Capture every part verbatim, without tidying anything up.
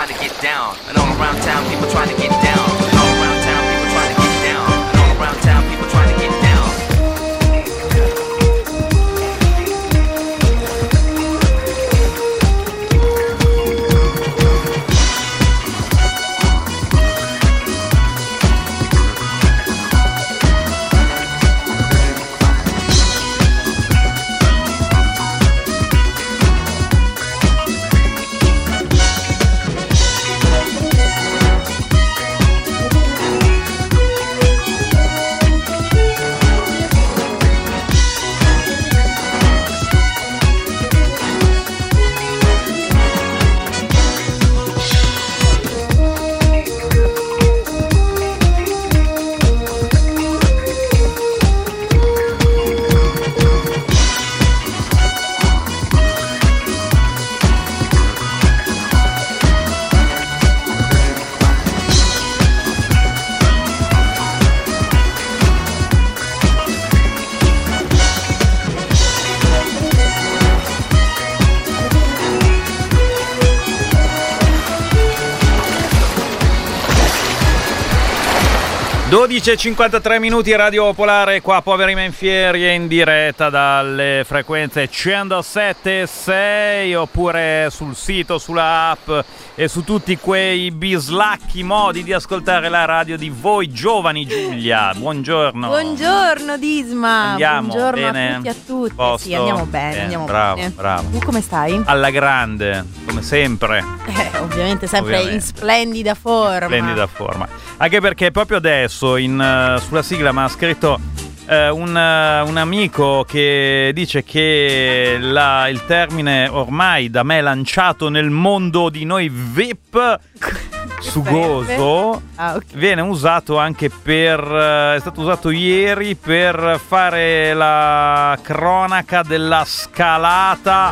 trying to get down. And all around town, people trying to get down. And all around town, people trying to get down. And all around town, people trying to get down. dodici e cinquantatré minuti, Radio Popolare, qua Poveri Menfieri, in diretta dalle frequenze centosette e sei, oppure sul sito, sulla app e su tutti quei bislacchi modi di ascoltare la radio di voi giovani. Giulia, buongiorno. Buongiorno Disma. Andiamo buongiorno bene? a tutti e a tutte. Posto? Sì, andiamo bene, Bene, andiamo bravo, bene. bravo. Tu come stai? Alla grande, come sempre. Eh, ovviamente sempre Ovviamente. in splendida forma. Splendida forma. Anche perché proprio adesso in, uh, sulla sigla mi ha scritto uh, un, uh, un amico che dice che la, il termine ormai da me lanciato nel mondo di noi V I P sugoso ah, okay. viene usato anche per uh, è stato usato ieri per fare la cronaca della scalata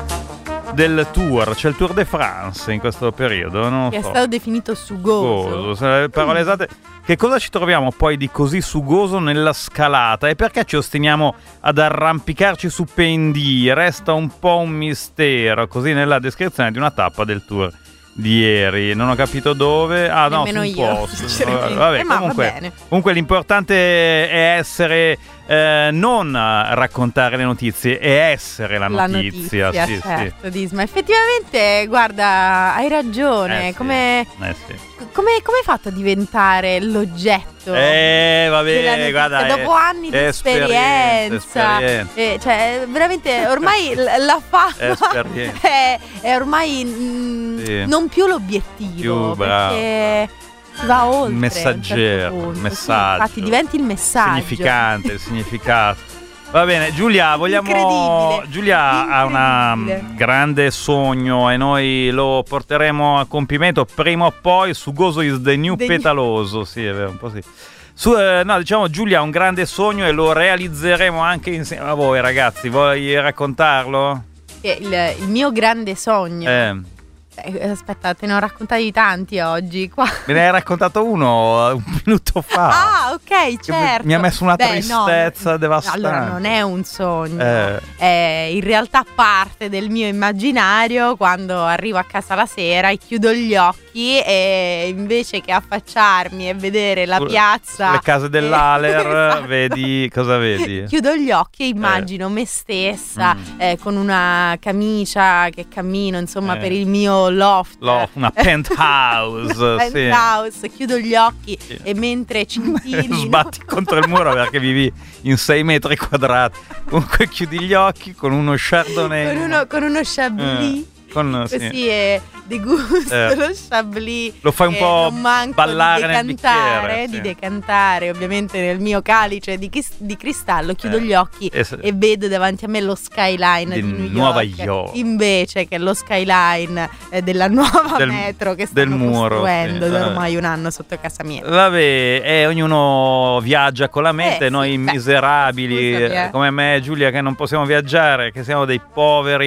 del tour. C'è il Tour de France in questo periodo, non Che so. è stato definito sugoso. Sugoso, se le parole esatte. Che cosa ci troviamo poi di così sugoso nella scalata e perché ci ostiniamo ad arrampicarci su pendii? Resta un po' un mistero, così nella descrizione di una tappa del tour di ieri. Non ho capito dove. Ah no, Nemmeno su un io, posto. sinceramente. Vabbè, Eh, ma va comunque, bene. comunque l'importante è essere eh, non raccontare le notizie, è essere la La notizia. notizia, sì, certo, Disma. Effettivamente, guarda, hai ragione. Eh, sì. come, Eh sì. come, come hai fatto a diventare l'oggetto? Eh, va della bene, notizia? guarda. Dopo è- anni di è esperienza, esperienza. eh, cioè veramente ormai l- la fama È esperienza. è, è ormai mm, Sì. non più l'obiettivo, Più bravo, perché si va oltre. Il messaggero, a un certo punto. messaggio. Sì, infatti diventi il messaggio. Significante, il significato. Va bene, Giulia, vogliamo. Incredibile. Giulia ha un Incredibile. grande sogno e noi lo porteremo a compimento prima o poi. Sugoso is the new The- petaloso, sì, è vero, un po' sì. Su, eh, no, diciamo, Giulia ha un grande sogno e lo realizzeremo anche insieme a voi, ragazzi. Vuoi raccontarlo? Che Il, il mio grande sogno. Eh. Eh, aspetta, te ne ho raccontati tanti oggi qua. Me ne hai raccontato uno un minuto fa. Ah, ok, Che certo. mi ha messo una Beh, tristezza no, devastante. Allora, non è un sogno, Eh. è in realtà parte del mio immaginario. Quando arrivo a casa la sera e chiudo gli occhi e invece che affacciarmi e vedere la Sulle- piazza, Le case dell'Aler, Esatto. vedi cosa vedi? Chiudo gli occhi e immagino me stessa Mm. eh, con una camicia che cammino, insomma, Eh. per il mio loft. Lo- una penthouse, sì. Penthouse, chiudo gli occhi Sì. e mentre cintillino Sbatti contro il muro perché vivi in sei metri quadrati. Comunque chiudi gli occhi con uno chardonnay. con uno, con uno chablis. Eh, con- sì. Così è degusto Eh. lo chablis. Lo fai un e po' non manco ballare di nel decantare, bicchiere, di sì. decantare ovviamente nel mio calice di, chis- di cristallo. Chiudo Eh. gli occhi E se- e vedo davanti a me lo skyline Di di, New Nuova York, York. invece che lo skyline eh, della nuova Del- metro che del stanno muro, costruendo sì. da Eh. ormai un anno sotto casa mia. Vabbè, e ognuno viaggia con la mente, Eh, noi sì, beh, miserabili scusami, eh. come me e Giulia che non possiamo viaggiare, che siamo dei poveri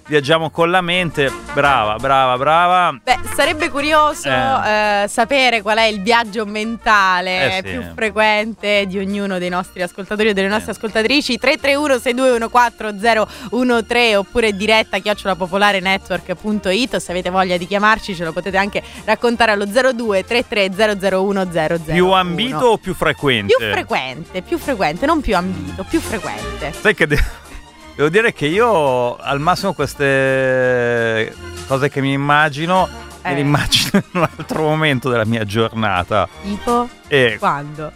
viaggiamo con la mente. Brava, brava, brava. Beh, sarebbe curioso Eh. eh, sapere qual è il viaggio mentale Eh sì. più frequente di ognuno dei nostri ascoltatori o delle nostre ascoltatrici. Tre tre uno sei due uno quattro zero uno tre oppure diretta chiocciola popolare network punto it. Se avete voglia di chiamarci ce lo potete anche raccontare allo zero due tre tre zero zero uno zero zero. Più ambito o più frequente? Più frequente, più frequente, non più ambito, più frequente. Sai che de- devo dire che io al massimo queste cose che mi immagino Eh. me le immagino in un altro momento della mia giornata. Tipo? E Quando?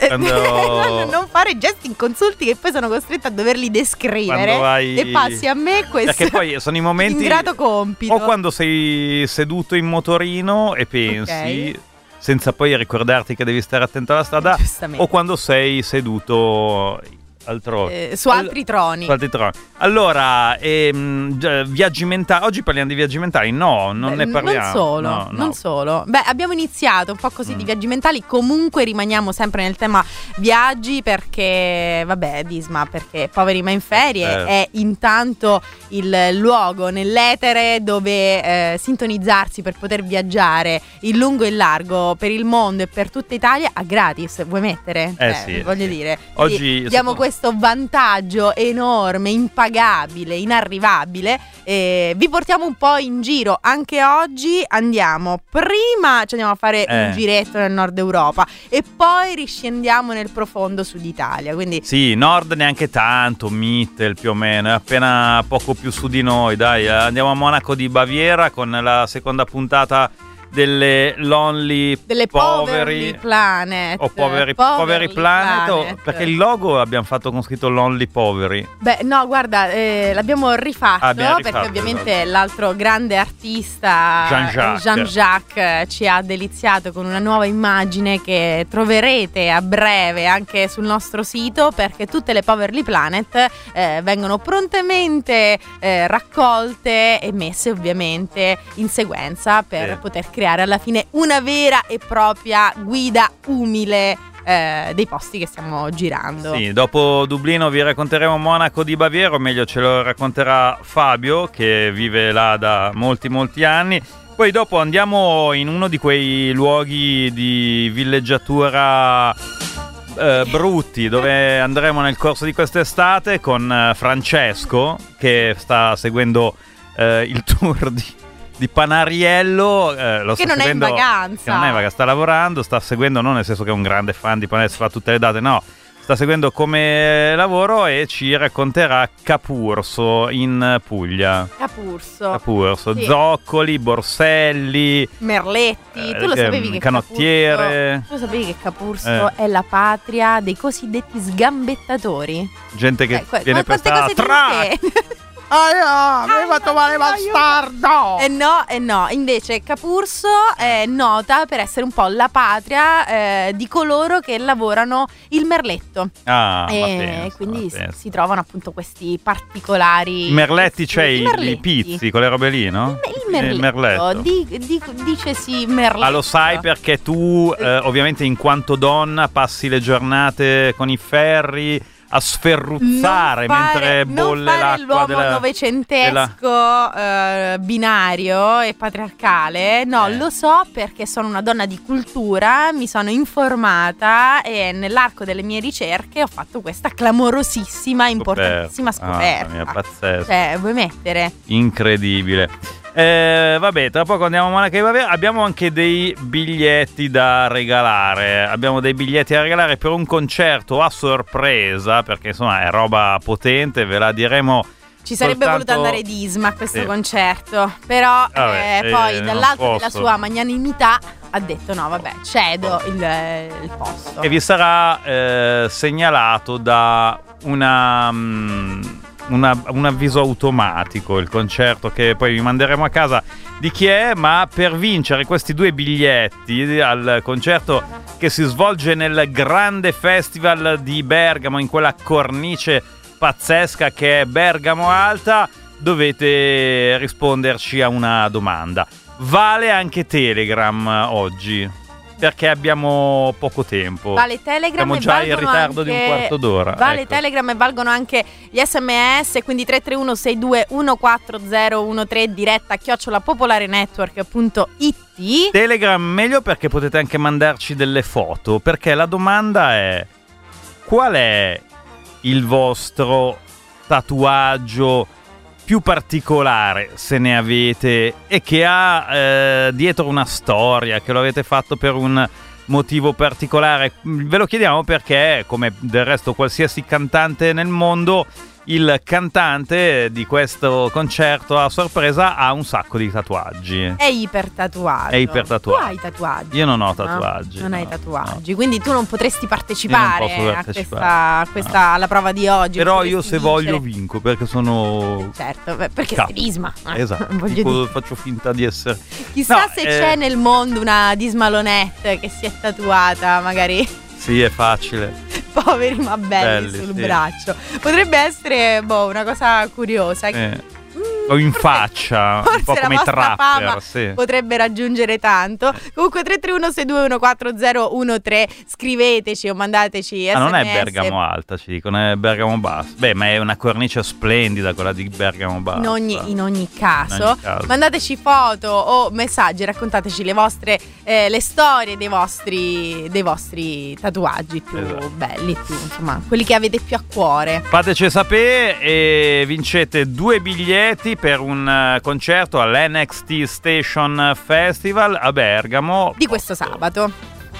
Quando- non fare gesti inconsulti che poi sono costretta a doverli descrivere. Quando vai- E passi a me questo Perché poi sono i momenti ingrato compito. o quando sei seduto in motorino e pensi Ok. senza poi ricordarti che devi stare attento alla strada, Giustamente. o quando sei seduto altrove. Eh, su altri troni. Su altri troni. Allora, ehm, gi- viaggi mentali. Oggi parliamo di viaggi mentali? No, non Beh, ne parliamo. Non solo, No, no. non solo. Beh, abbiamo iniziato un po' così Mm. di viaggi mentali. Comunque rimaniamo sempre nel tema viaggi perché, vabbè, Disma, perché Poveri ma in ferie Eh. è intanto il luogo nell'etere dove eh, sintonizzarsi per poter viaggiare in lungo e in largo per il mondo e per tutta Italia a gratis. Vuoi mettere? Eh sì, voglio sì. dire. Oggi Quindi diamo secondo- questo vantaggio enorme, impagabile, inarrivabile. Eh, vi portiamo un po' in giro anche oggi. Andiamo prima, ci andiamo a fare Eh. un giretto nel nord Europa e poi riscendiamo nel profondo sud Italia. Quindi Sì, nord neanche tanto, Mittel più o meno, è appena poco più su di noi, dai. eh, Andiamo a Monaco di Baviera con la seconda puntata delle Lonely delle Poveri Poverty Planet o Poveri, Poverty Poveri Planet, o- Planet. perché il logo abbiamo fatto con scritto Lonely Poveri. Beh, no, guarda, eh, l'abbiamo rifatto, Ah, abbiamo rifatto, perché ovviamente esatto. l'altro grande artista Jean-Jacques. Jean-Jacques, eh, ci ha deliziato con una nuova immagine che troverete a breve anche sul nostro sito, perché tutte le Poverty Planet eh, vengono prontamente eh, raccolte e messe ovviamente in sequenza per Sì. poter creare alla fine una vera e propria guida umile eh, dei posti che stiamo girando. Sì, dopo Dublino vi racconteremo Monaco di Baviera, o meglio ce lo racconterà Fabio che vive là da molti molti anni. Poi dopo andiamo in uno di quei luoghi di villeggiatura eh, brutti dove andremo nel corso di quest'estate con eh, Francesco che sta seguendo eh, il tour di, di Panariello. eh, lo Che sta non è in seguendo- vacanza. Che non è in vacanza, sta lavorando, sta seguendo, non nel senso che è un grande fan di Panariello, fa tutte le date, no. Sta seguendo come lavoro e ci racconterà Capurso in Puglia. Capurso, Capurso, Sì. zoccoli, borselli, Merletti, Eh, tu lo che- sapevi che canottiere. Capurso, tu lo sapevi che Capurso Eh. è la patria dei cosiddetti sgambettatori? gente che Eh, que- viene quante prestata cose tra. dite? Ah, mi hai fatto male, bastardo! Eh no, eh no, invece Capurso è nota per essere un po' la patria eh, di coloro che lavorano il merletto. Ah, ma e pensa, quindi ma si, pensa. si trovano appunto questi particolari I merletti, vestiti. cioè I i, merletti. i pizzi, quelle robe lì, no? Il, il merletto, Di, di, dicesi merletto. Ah, lo sai perché tu, eh, ovviamente, in quanto donna, passi le giornate con i ferri a sferruzzare Non fare- mentre bolle non fare l'acqua l'uomo della, novecentesco eh, binario e patriarcale. No, Eh. lo so perché sono una donna di cultura, mi sono informata e nell'arco delle mie ricerche ho fatto questa clamorosissima, importantissima scoperta. Ah, mia, pazzesco. Cioè, vuoi mettere? Incredibile. Eh, vabbè, tra poco andiamo a Monaco di Baviera. Abbiamo anche dei biglietti da regalare. Abbiamo dei biglietti da regalare per un concerto a sorpresa, perché insomma è roba potente, ve la diremo. Ci sarebbe soltanto- voluto andare Disma a questo Sì. concerto, però Vabbè, eh, poi eh, non dall'alto della posso. sua magnanimità ha detto no vabbè, cedo il, il posto. E vi sarà eh, segnalato da una, mm, una- un avviso automatico il concerto che poi vi manderemo a casa di chi è, ma per vincere questi due biglietti al concerto che si svolge nel grande festival di Bergamo, in quella cornice pazzesca che è Bergamo Alta, dovete risponderci a una domanda. Vale anche Telegram oggi? perché abbiamo poco tempo. Vale Telegram Siamo e già in valgono ritardo anche... di un quarto d'ora. Vale ecco. Telegram e valgono anche gli sms, quindi tre tre uno sei due uno quattro zero uno tre diretta chiocciola popolarenetwork punto it. Telegram meglio perché potete anche mandarci delle foto, perché la domanda è: qual è il vostro tatuaggio più particolare, se ne avete, e che ha eh, dietro una storia, che lo avete fatto per un motivo particolare? Ve lo chiediamo perché, come del resto qualsiasi cantante nel mondo, il cantante di questo concerto a sorpresa ha un sacco di tatuaggi. È ipertatuato. È ipertatuato. Tu hai tatuaggi? Io non ho No? tatuaggi. Non no, hai tatuaggi, no. quindi tu non potresti partecipare, Io non posso a partecipare. questa, a questa alla prova di oggi. Però potresti io se vincere. voglio vinco, perché sono... Certo, beh, perché Capo. sei Disma. eh, Esatto, voglio tipo, dire. faccio finta di essere... Chissà No, se eh, c'è nel mondo una Disma Lonette che si è tatuata, magari Sì, è facile. poveri ma belli, Belli, sul sì. braccio. Potrebbe essere boh, una cosa curiosa. Eh. Mm, O in forse- faccia, forse un po' la come i vostra trapper, fama sì. potrebbe raggiungere tanto. Comunque tre tre uno sei due uno quattro zero uno tre, scriveteci o mandateci sms. Ah, non è Bergamo Alta, ci dicono, è Bergamo Bassa. Beh, ma è una cornice splendida quella di Bergamo Bassa. In ogni, in ogni caso, In ogni caso. mandateci foto o messaggi, raccontateci le vostre eh, le storie dei vostri dei vostri tatuaggi più Esatto. belli, più, insomma, quelli che avete più a cuore. Fateci sapere e vincete due biglietti per un eh, concerto all'N X T Station Festival a Bergamo. Di questo sabato,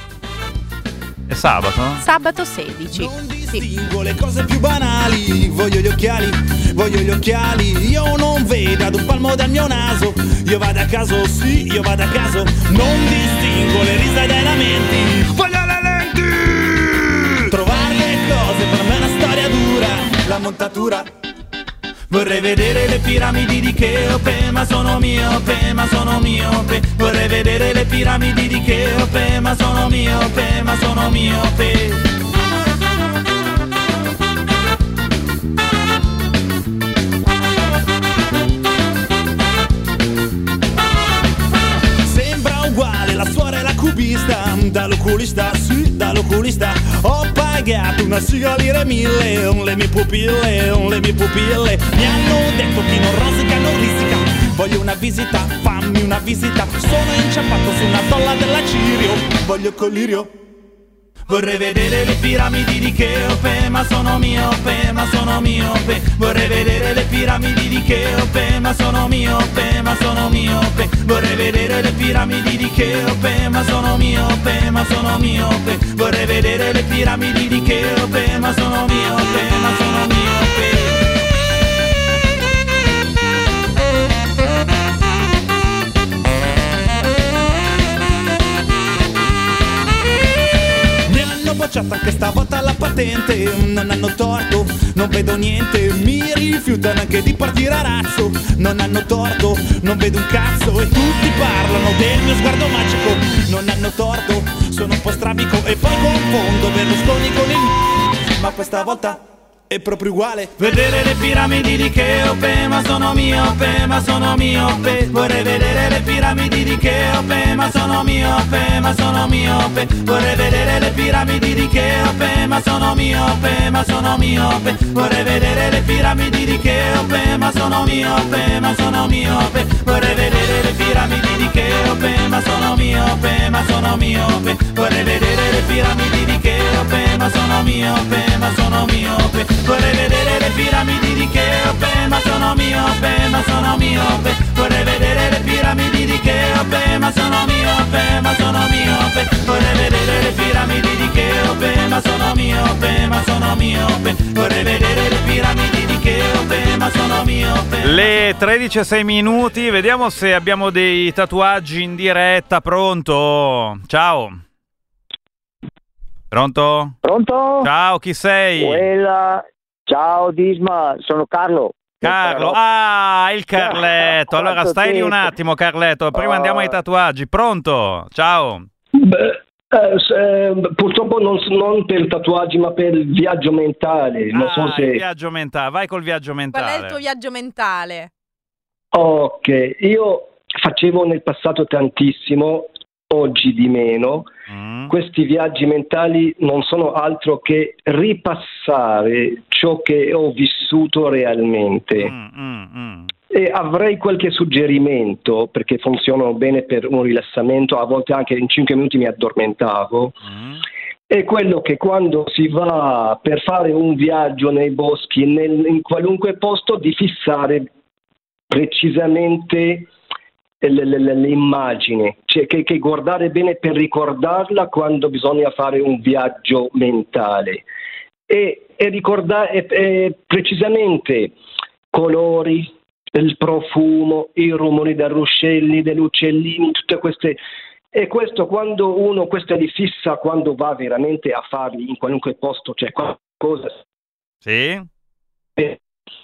È sabato? sabato sedici. Non Sì. distingo le cose più banali. Voglio gli occhiali, voglio gli occhiali. Io non vedo ad un palmo dal mio naso. Io vado a caso, sì, io vado a caso. Non distingo le risa dai lamenti. Voglio le lenti. Trovare le cose per me è una storia dura. La montatura. Vorrei vedere le piramidi di Cheope, ma sono miope, ma sono miope. Vorrei vedere le piramidi di Cheope, ma sono miope, ma sono miope. Sembra uguale la suora e la cubista. Dall'oculista, sì, dall'oculista. Ho pagato una siga lire mille. On le mie pupille, on le mie pupille. Mi hanno detto chi non rosica non risica. Voglio una visita, fammi una visita. Sono inciampato su una tolla della Cirio. Voglio collirio. Vorrei vedere le piramidi di Cheope, ma sono miope, ma sono miope. Vorrei vedere le piramidi di Cheope, ma sono miope, ma sono miope. Vorrei vedere le piramidi di Cheope, ma sono miope, ma sono miope. Vorrei vedere le piramidi di Cheope, ma sono miope, ma sono miope. Bocciata anche stavolta la patente. Non hanno torto, non vedo niente. Mi rifiutano anche di partire a razzo. Non hanno torto, non vedo un cazzo. E tutti parlano del mio sguardo magico. Non hanno torto, sono un po' strabico. E poi confondo Berlusconi con il ma questa volta è proprio uguale. Vedere le piramidi di Cheope, ma sono miope, ma sono miope. Vorrei vedere le piramidi di Cheope, ma sono miope, ma sono miope. Vorrei vedere le piramidi di Cheope, ma sono miope, ma sono miope. Vorrei vedere le piramidi di Cheope, ma sono miope, ma sono miope. Vorrei vedere le piramidi di Cheope, ma sono miope, ma sono miope. Vorrei vedere le piramidi di Cheope, ma sono miope, ma sono miope. Vorrei vedere le piramidi di Cheope, ma sono miope, ma sono miope. Vorrei vedere le piramidi di Cheope, ma sono miope, ma sono miope. Vorrei vedere le piramidi di Cheope, ma sono miope, ma sono miope. Vorrei vedere le piramidi di Cheope, ma sono miope. Le tredici e sei minuti, vediamo se abbiamo dei tatuaggi in diretta. Pronto? Ciao. Pronto? Pronto? Ciao, chi sei? Quella... Ciao Disma, sono Carlo. Carlo, ah, il Carletto. Allora Quanto stai lì un tempo. attimo, Carletto. Prima Ah. andiamo ai tatuaggi. Pronto? Ciao. Beh, eh, se- purtroppo non, non per tatuaggi, ma per il viaggio mentale. Non Ah, so il se. viaggio mentale. Vai col viaggio Qual mentale. è il tuo viaggio mentale? Ok, io facevo nel passato tantissimo oggi di meno. Mm. Questi viaggi mentali non sono altro che ripassare ciò che ho vissuto realmente. Mm, mm, mm. E avrei qualche suggerimento, perché funzionano bene per un rilassamento, a volte anche in cinque minuti mi addormentavo. Mm. È quello che quando si va per fare un viaggio nei boschi, nel, in qualunque posto, di fissare precisamente l'immagine, cioè che, che guardare bene per ricordarla quando bisogna fare un viaggio mentale e, e ricordare e, e precisamente colori, il profumo, i rumori dei ruscelli, degli uccellini, tutte queste. E questo quando uno questo li fissa quando va veramente a farli in qualunque posto, cioè qualcosa. Sì. E,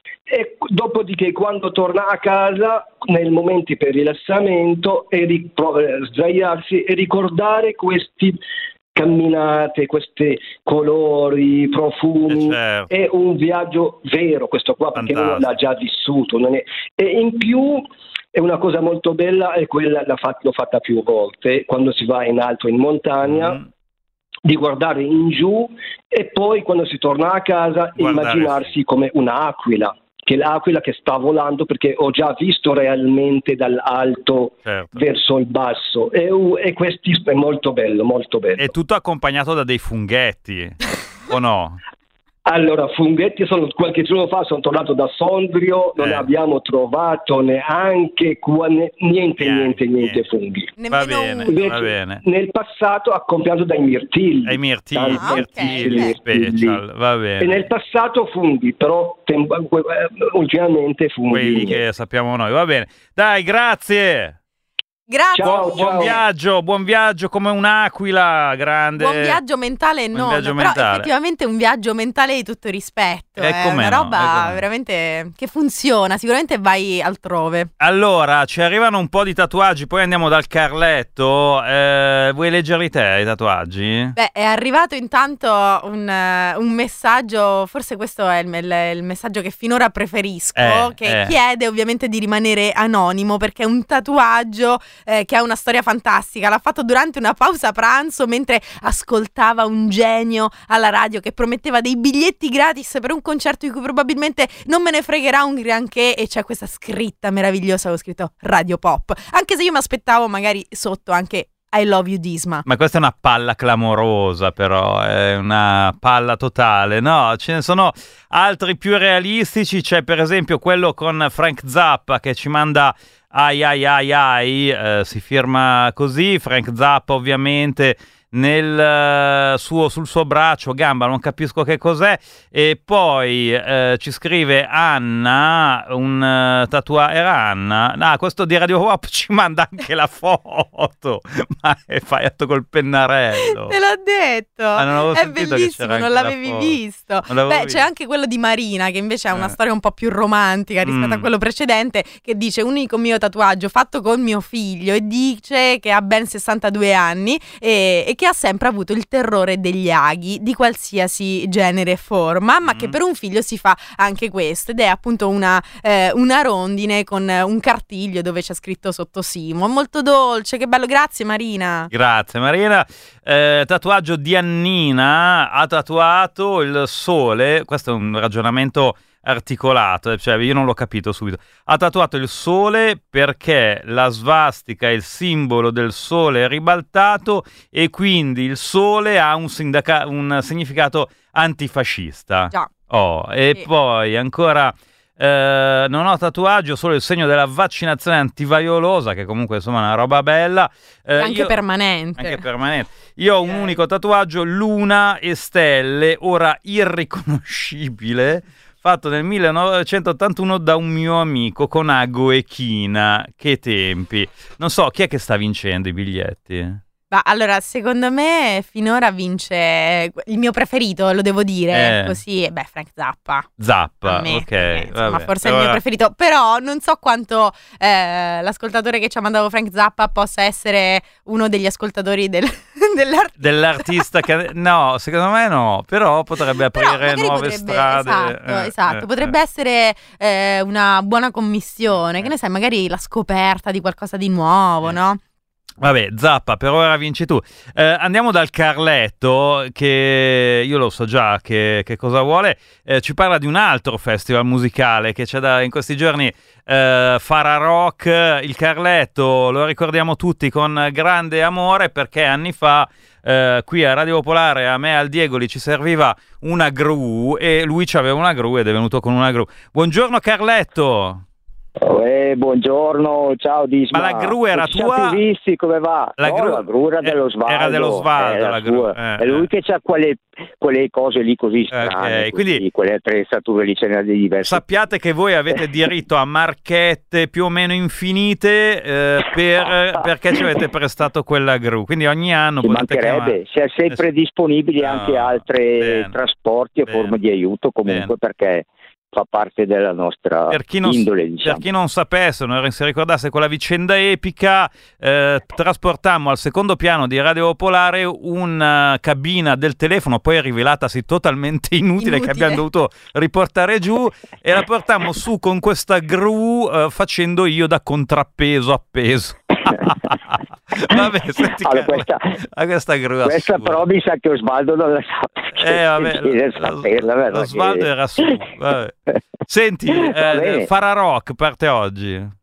e dopodiché quando torna a casa, nei momenti per rilassamento, e ripro- sdraiarsi e ricordare questi camminate, questi colori, profumi. Eh, certo. È un viaggio vero questo qua, perché uno l'ha già vissuto. Non è... E in più è una cosa molto bella, e quella l'ha fat- l'ho fatta più volte, quando si va in alto in montagna, mm. di guardare in giù e poi quando si torna a casa guardare, immaginarsi sì. come un'aquila, che è l'aquila che sta volando, perché ho già visto realmente dall'alto certo. verso il basso, e, e questo è molto bello, molto bello. È tutto accompagnato da dei funghetti, o no? Allora, funghetti, sono, qualche giorno fa sono tornato da Sondrio, non eh. abbiamo trovato neanche qua, ne, niente, yeah, niente, niente yeah. funghi. Va bene, Invece, va bene. Nel passato accompagnato dai mirtilli. Ai mirtilli, ah, mirtilli okay. special, va bene. E nel passato funghi, però tem- ultimamente funghi. Quelli che sappiamo noi, va bene. Dai, grazie! Grazie. Ciao, buon, buon viaggio, buon viaggio come un'aquila grande. Buon viaggio mentale non, viaggio però mentale. effettivamente un viaggio mentale di tutto rispetto, è eh, una no, roba veramente che funziona, sicuramente vai altrove. Allora, ci arrivano un po' di tatuaggi, poi andiamo dal Carletto. Eh, vuoi leggerli te i tatuaggi? Beh, è arrivato intanto un, uh, un messaggio, forse questo è il, il, il messaggio che finora preferisco, eh, che eh. chiede ovviamente di rimanere anonimo, perché è un tatuaggio Eh, che ha una storia fantastica. L'ha fatto durante una pausa pranzo mentre ascoltava un genio alla radio che prometteva dei biglietti gratis per un concerto di cui probabilmente non me ne fregherà un granché, e c'è questa scritta meravigliosa, ho scritto Radio Pop, anche se io mi aspettavo magari sotto anche I love you Disma. Ma questa è una palla clamorosa, però è una palla totale. No, ce ne sono altri più realistici. C'è per esempio quello con Frank Zappa che ci manda ai ai ai ai, eh, si firma così. Frank Zappa ovviamente nel uh, suo, sul suo braccio, gamba, non capisco che cos'è. E poi uh, ci scrive Anna, un uh, tatuaggio, era Anna, no, questo di Radio Pop ci manda anche la foto, ma è fatto col pennarello. Te l'ho detto, ah, non avevo è sentito bellissimo, che c'era non l'avevi visto. Non Beh, visto. C'è anche quello di Marina, che invece ha una eh. storia un po' più romantica rispetto mm. a quello precedente, che dice: unico mio tatuaggio fatto con mio figlio, e dice che ha ben sessantadue anni e, e che ha sempre avuto il terrore degli aghi di qualsiasi genere e forma, ma mm. che per un figlio si fa anche questo, ed è appunto una, eh, una rondine con un cartiglio dove c'è scritto sotto Simo. Molto dolce, che bello, grazie Marina. Grazie Marina. Eh, tatuaggio di Annina, ha tatuato il sole, questo è un ragionamento articolato, cioè io non l'ho capito subito. Ha tatuato il sole perché la svastica è il simbolo del sole ribaltato e quindi il sole ha un, sindaca- un significato antifascista. Già. Oh, e sì. Poi ancora eh, non ho tatuaggio, solo il segno della vaccinazione antivaiolosa, che comunque insomma è una roba bella. Eh, anche io, permanente. Anche permanente. Io ho un unico tatuaggio, luna e stelle, ora irriconoscibile, fatto nel millenovecentottantuno da un mio amico con ago e china. Che tempi. Non so, chi è che sta vincendo i biglietti? Ma allora, secondo me finora vince il mio preferito, lo devo dire, eh. così, beh, Frank Zappa. Zappa, me, ok. me, insomma, vabbè. forse è il mio preferito, però non so quanto eh, l'ascoltatore che ci ha mandato Frank Zappa possa essere uno degli ascoltatori del, dell'artista. Dell'artista che... No, secondo me no, però potrebbe aprire però nuove potrebbe, strade. Esatto, eh, esatto. Eh, potrebbe eh. essere eh, una buona commissione, che ne sai, magari la scoperta di qualcosa di nuovo, eh. no? Vabbè, Zappa, per ora vinci tu. Eh, andiamo dal Carletto, che io lo so già che, che cosa vuole. Eh, ci parla di un altro festival musicale che c'è da, in questi giorni, eh, Fara Rock. Il Carletto lo ricordiamo tutti con grande amore perché anni fa eh, qui a Radio Popolare, a me e al Diegoli, ci serviva una gru e lui ci aveva una gru ed è venuto con una gru. Buongiorno Carletto! Eh, buongiorno, ciao Disma. Ma la gru era non ci tua? siamo più visti come va? La no, gru, la gru era dello Svaldo. Era dello Svaldo, eh, la gru. Eh, è lui eh. che c'ha quelle, quelle cose lì così strane, Okay, così, quindi quelle attrezzature lì ce ne ha di diverse. sappiate che voi avete diritto a marchette più o meno infinite eh, per, perché ci avete prestato quella gru. Quindi ogni anno Ci potete mancherebbe, siamo sempre disponibili No, anche altri bene, trasporti e bene, forme di aiuto comunque, bene. perché fa parte della nostra Per chi, non, indole, diciamo. per chi non sapesse, non si ricordasse quella vicenda epica, eh, trasportammo al secondo piano di Radio Popolare una cabina del telefono, poi rivelatasi totalmente inutile, Inutile. che abbiamo dovuto riportare giù, e la portammo su con questa gru eh, facendo io da contrappeso appeso. Vabbè, senti, Allora, Carla, questa, a questa gru questa assurda. però mi sa che Osvaldo non la sa. Eh, vabbè, Deve lo, saperla, vero? lo Svaldo Che- era su. Vabbè. Senti, Va eh, bene. Fara Rock parte oggi.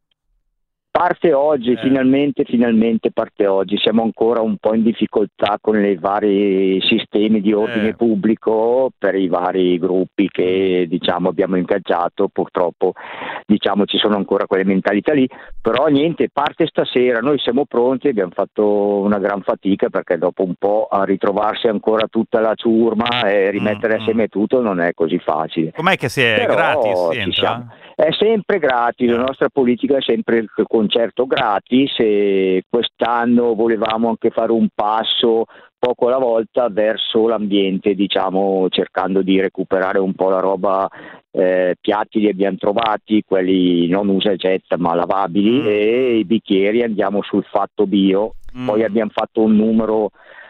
Parte oggi, Eh. finalmente, finalmente parte oggi. Siamo ancora un po' in difficoltà con i vari sistemi di ordine Eh. pubblico per i vari gruppi che, diciamo, abbiamo ingaggiato. Purtroppo, diciamo, ci sono ancora quelle mentalità lì, però niente, parte stasera. Noi siamo pronti, abbiamo fatto una gran fatica perché dopo un po' a ritrovarsi ancora tutta la ciurma e rimettere Mm, assieme tutto non è così facile. Com'è che si è Però gratis? Si ci entra? siamo. È sempre gratis, la nostra politica è sempre il concerto gratis e quest'anno volevamo anche fare un passo poco alla volta verso l'ambiente, diciamo, cercando di recuperare un po' la roba. Eh, piatti li abbiamo trovati, quelli non usa e getta ma lavabili, Mm. e i bicchieri andiamo sul fatto bio. Mm. Poi abbiamo fatto un numero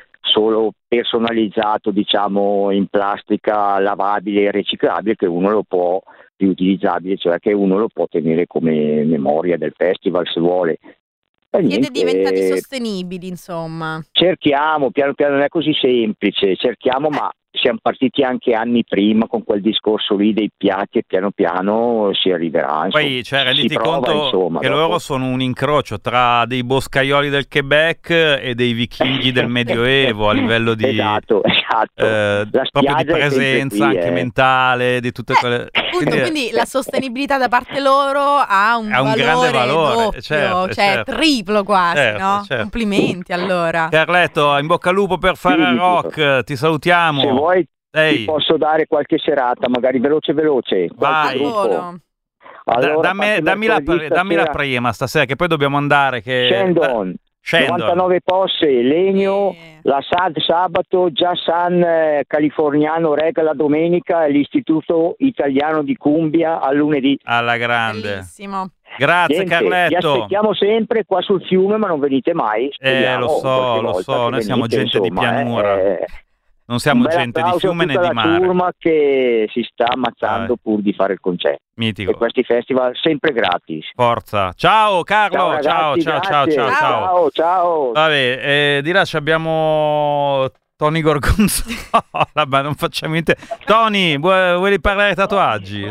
solo personalizzato, diciamo, in plastica lavabile e riciclabile, che uno lo può, riutilizzabile, cioè che uno lo può tenere come memoria del festival se vuole. E Siete niente, diventati sostenibili, insomma. cerchiamo, piano piano, non è così semplice, cerchiamo, ma siamo partiti anche anni prima con quel discorso lì dei piatti e piano piano si arriverà. Insomma. Poi cioè, Si renditi prova, conto insomma, che dopo. loro sono un incrocio tra dei boscaioli del Quebec e dei vichinghi del Medioevo a livello di, Esatto, esatto. eh, La proprio di spiaggia è sempre presenza qui, anche eh. mentale, di tutte quelle... Appunto, quindi la sostenibilità da parte loro ha un, Ha un valore, grande valore, doppio, certo, cioè certo. triplo quasi, Certo, no? certo. Complimenti allora. Carletto, in bocca al lupo per fare Sì, rock, ti salutiamo. Se vuoi Ehi, ti posso dare qualche serata, magari veloce veloce. Vai. qualche gruppo. Volo. da- Allora, dammi, parte dammi la, mercoledì pre- dammi la stasera, prima stasera, che poi dobbiamo andare. Che... Shandon, Shandon. novantanove posse, Legno, Eh. la S A D sabato, già San eh, Californiano Rega la domenica e l'Istituto Italiano di Cumbia al lunedì. Alla grande. Bellissimo. Grazie Niente, vi Carletto. aspettiamo sempre qua sul fiume, ma non venite mai. Eh, speriamo, lo so, qualche lo volta so, che noi siamo venite, gente di insomma, pianura. eh, Non siamo un bel gente di applauso a fiume né tutta di la mare. turma che si sta ammazzando Dai. pur di fare il concerto. E Mitico. questi festival sempre gratis. Forza. Ciao Carlo, ciao, ragazzi, ciao, ciao, grazie. ciao, ciao. ciao, ciao. Vabbè, eh, di là ci abbiamo Tony Gorgonzola, ma non facciamo niente. Tony, vuoi, vuoi parlare tatuaggi?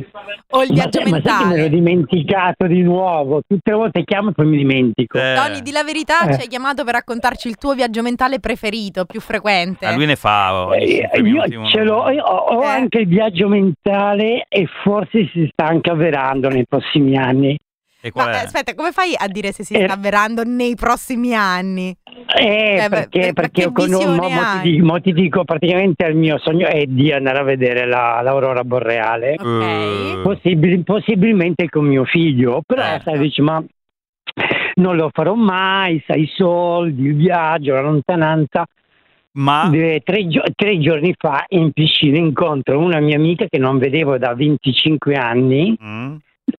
O il viaggio ma sai, ma sai che me l'ho mentale. dimenticato di nuovo? Tutte le volte chiamo e poi mi dimentico. Eh, Tony, di la verità, Eh. ci hai chiamato per raccontarci il tuo viaggio mentale preferito, più frequente. a lui ne fa ogni Eh, cinque io minuti uno. ce l'ho, io ho, ho Eh. anche il viaggio mentale e forse si sta anche avverando nei prossimi anni. E qual Ma è? eh, aspetta, come fai a dire se si Eh. sta avverando nei prossimi anni? Eh, Eh, beh, perché, per- perché che con- visione mo- mo ti hai? dico- mo ti dico, praticamente il mio sogno è di andare a vedere la, l'aurora boreale, Ok. Eh, possibil- possibilmente con mio figlio, però Eh. sai, dici, ma non lo farò mai, sai, i soldi, il viaggio, la lontananza. ma Eh, tre, gio- tre giorni fa in piscina incontro una mia amica che non vedevo da venticinque anni Mm?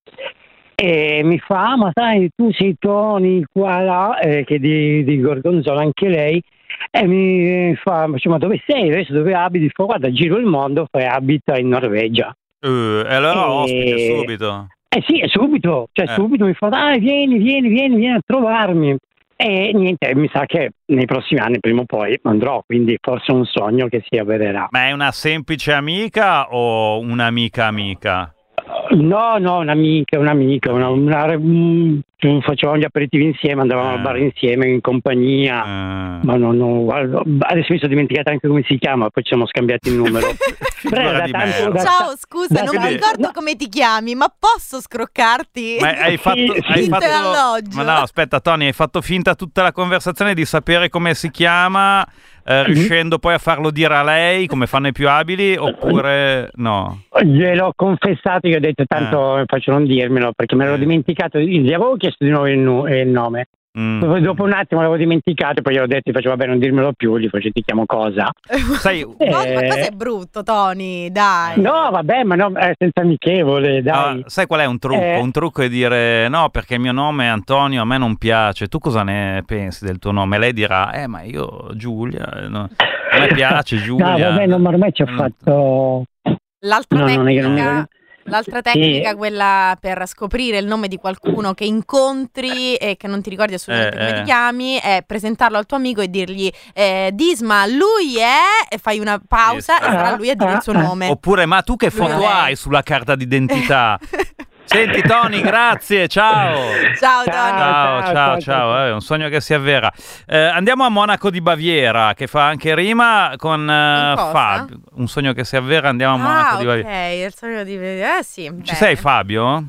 e mi fa: "Ah, ma sai, tu sei Tony qua là", eh, che di, di Gorgonzola anche lei, e mi fa: "Ma dove sei adesso, dove abiti?" Fa: "Guarda, giro il mondo", e abita in Norvegia. Eh, e allora Eh, ospite subito. Eh sì, subito, cioè Eh. subito mi fa: "Dai, vieni, vieni, vieni, vieni a trovarmi". E niente, mi sa che nei prossimi anni prima o poi andrò, quindi forse è un sogno che si avvererà. Ma è una semplice amica o un'amica amica? No, no, un'amica, un'amica, una, una, un, facevamo gli aperitivi insieme, andavamo eh. al bar insieme, in compagnia, eh. ma non, non, adesso mi sono dimenticato anche come si chiama, poi ci siamo scambiati il numero. Però da tanto, da, ciao, scusa, da, non da, mi ricordo no. come ti chiami, ma posso scroccarti? Ma hai fatto, sì, hai sì. fatto ma no, aspetta Tony, hai fatto finta tutta la conversazione di sapere come si chiama, eh, riuscendo poi a farlo dire a lei come fanno i più abili, oppure no? Gliel'ho confessato, io ho detto tanto eh. faccio non dirmelo perché me l'ero eh. dimenticato, gli avevo chiesto di nuovo il, nu- il nome. Mm. Dopo un attimo l'avevo dimenticato, poi gli ho detto, faccio vabbè non dirmelo più, gli faccio ti chiamo cosa. Sai, eh, no, ma cosa è brutto Tony, dai. No vabbè, ma no, è senza amichevole, dai. No, sai qual è un trucco? Eh. Un trucco è dire no perché il mio nome è Antonio, a me non piace, tu cosa ne pensi del tuo nome? Lei dirà eh ma io Giulia, no, a me piace Giulia. No vabbè, no, ma ormai ci ho fatto... L'altra no, tecnica... Non è non... L'altra tecnica, sì. quella per scoprire il nome di qualcuno che incontri e che non ti ricordi assolutamente eh, come eh. ti chiami, è presentarlo al tuo amico e dirgli eh, Disma, lui è... e fai una pausa sì. e sarà lui a dire il suo nome. Oppure, ma tu che lui foto hai sulla carta d'identità? Senti Tony, grazie, ciao. Ciao Tony. Ciao, ciao, ciao, ciao, ciao. Eh, è un sogno che si avvera. Eh, andiamo a Monaco di Baviera, che fa anche rima con uh, Fabio. Un sogno che si avvera, andiamo a Monaco ah, di Baviera. ok, il sogno di Baviera, eh sì. Ci bene. sei Fabio?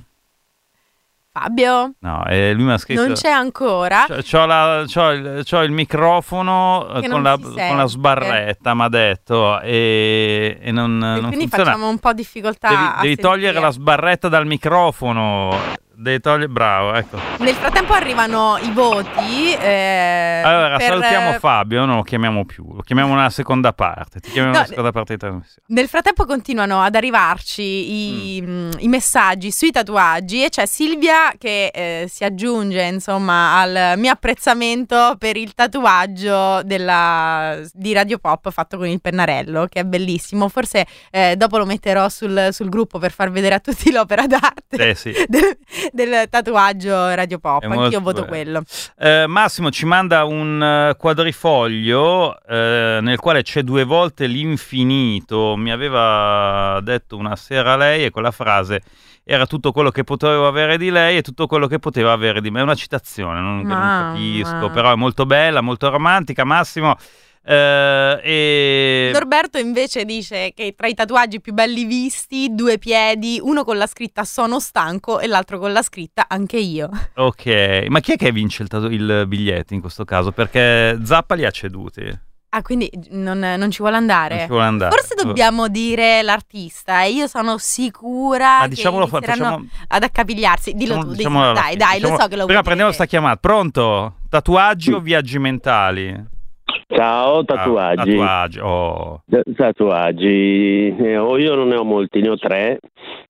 Fabio? No, eh, lui mi ha scritto... Non c'è ancora. C'ho, c'ho, la, c'ho, il, c'ho il microfono con la, con la sbarretta, mi ha detto, e, e non, e non quindi funziona. facciamo un po' difficoltà Devi, a devi togliere la sbarretta dal microfono. Devi togliere... Bravo, ecco. Nel frattempo arrivano i voti. Eh, allora, per... salutiamo Fabio, non lo chiamiamo più, lo chiamiamo nella seconda parte. Ti chiamiamo no, nella seconda parte di trasmissione. Nel frattempo continuano ad arrivarci i, mm. i messaggi sui tatuaggi e c'è Silvia che eh, si aggiunge insomma al mio apprezzamento per il tatuaggio della, di Radio Pop fatto con il pennarello, che è bellissimo. Forse eh, dopo lo metterò sul, sul gruppo per far vedere a tutti l'opera d'arte. Eh sì. del, del tatuaggio Radio Pop, anch'io voto bello. quello. Eh, Massimo ci manda un uh, quadrifoglio eh, nel quale c'è due volte l'infinito. Mi aveva detto una sera lei e quella frase era tutto quello che potevo avere di lei e tutto quello che poteva avere di me. È una citazione, non, non capisco, però è molto bella, molto romantica. Massimo. Uh, e... Norberto invece dice che tra i tatuaggi più belli visti, due piedi, uno con la scritta sono stanco e l'altro con la scritta anche io. Ok, ma chi è che vince il, tatu- il biglietto in questo caso? Perché Zappa li ha ceduti. Ah, quindi non, non ci vuole andare? Non ci vuole andare. Forse dobbiamo dire l'artista e io sono sicura ma diciamolo, che inizieranno facciamo... ad accapigliarsi. Dillo diciamo, tu, diciamo dai, dai, diciamo, lo so che lo prima vuoi prendiamo dire. sta chiamata. Pronto? Tatuaggi o viaggi mentali? Ciao, tatuaggi. Ah, tatuaggi, oh. Tatuaggi. Eh, oh, io non ne ho molti, ne ho tre,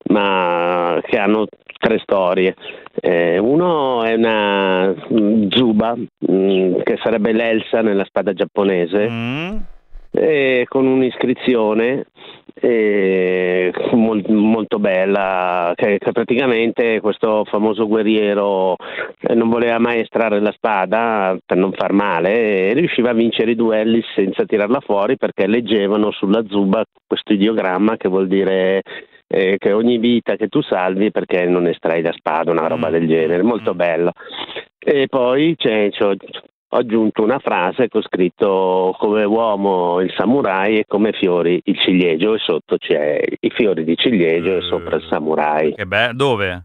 ma che hanno tre storie. Eh, uno è una Zuba, mh, che sarebbe l'Elsa nella spada giapponese, mm. eh, con un'iscrizione eh, molt, molto bella, che, che praticamente questo famoso guerriero eh, non voleva mai estrarre la spada per non far male e riusciva a vincere i duelli senza tirarla fuori perché leggevano sulla Zuba questo ideogramma che vuol dire eh, che ogni vita che tu salvi perché non estrai la spada, una roba mm. del genere, molto bello. E poi c'è, c'è ho aggiunto una frase che ho scritto come uomo il samurai e come fiori il ciliegio, e sotto c'è i fiori di ciliegio uh, e sopra il samurai. Che bello, dove?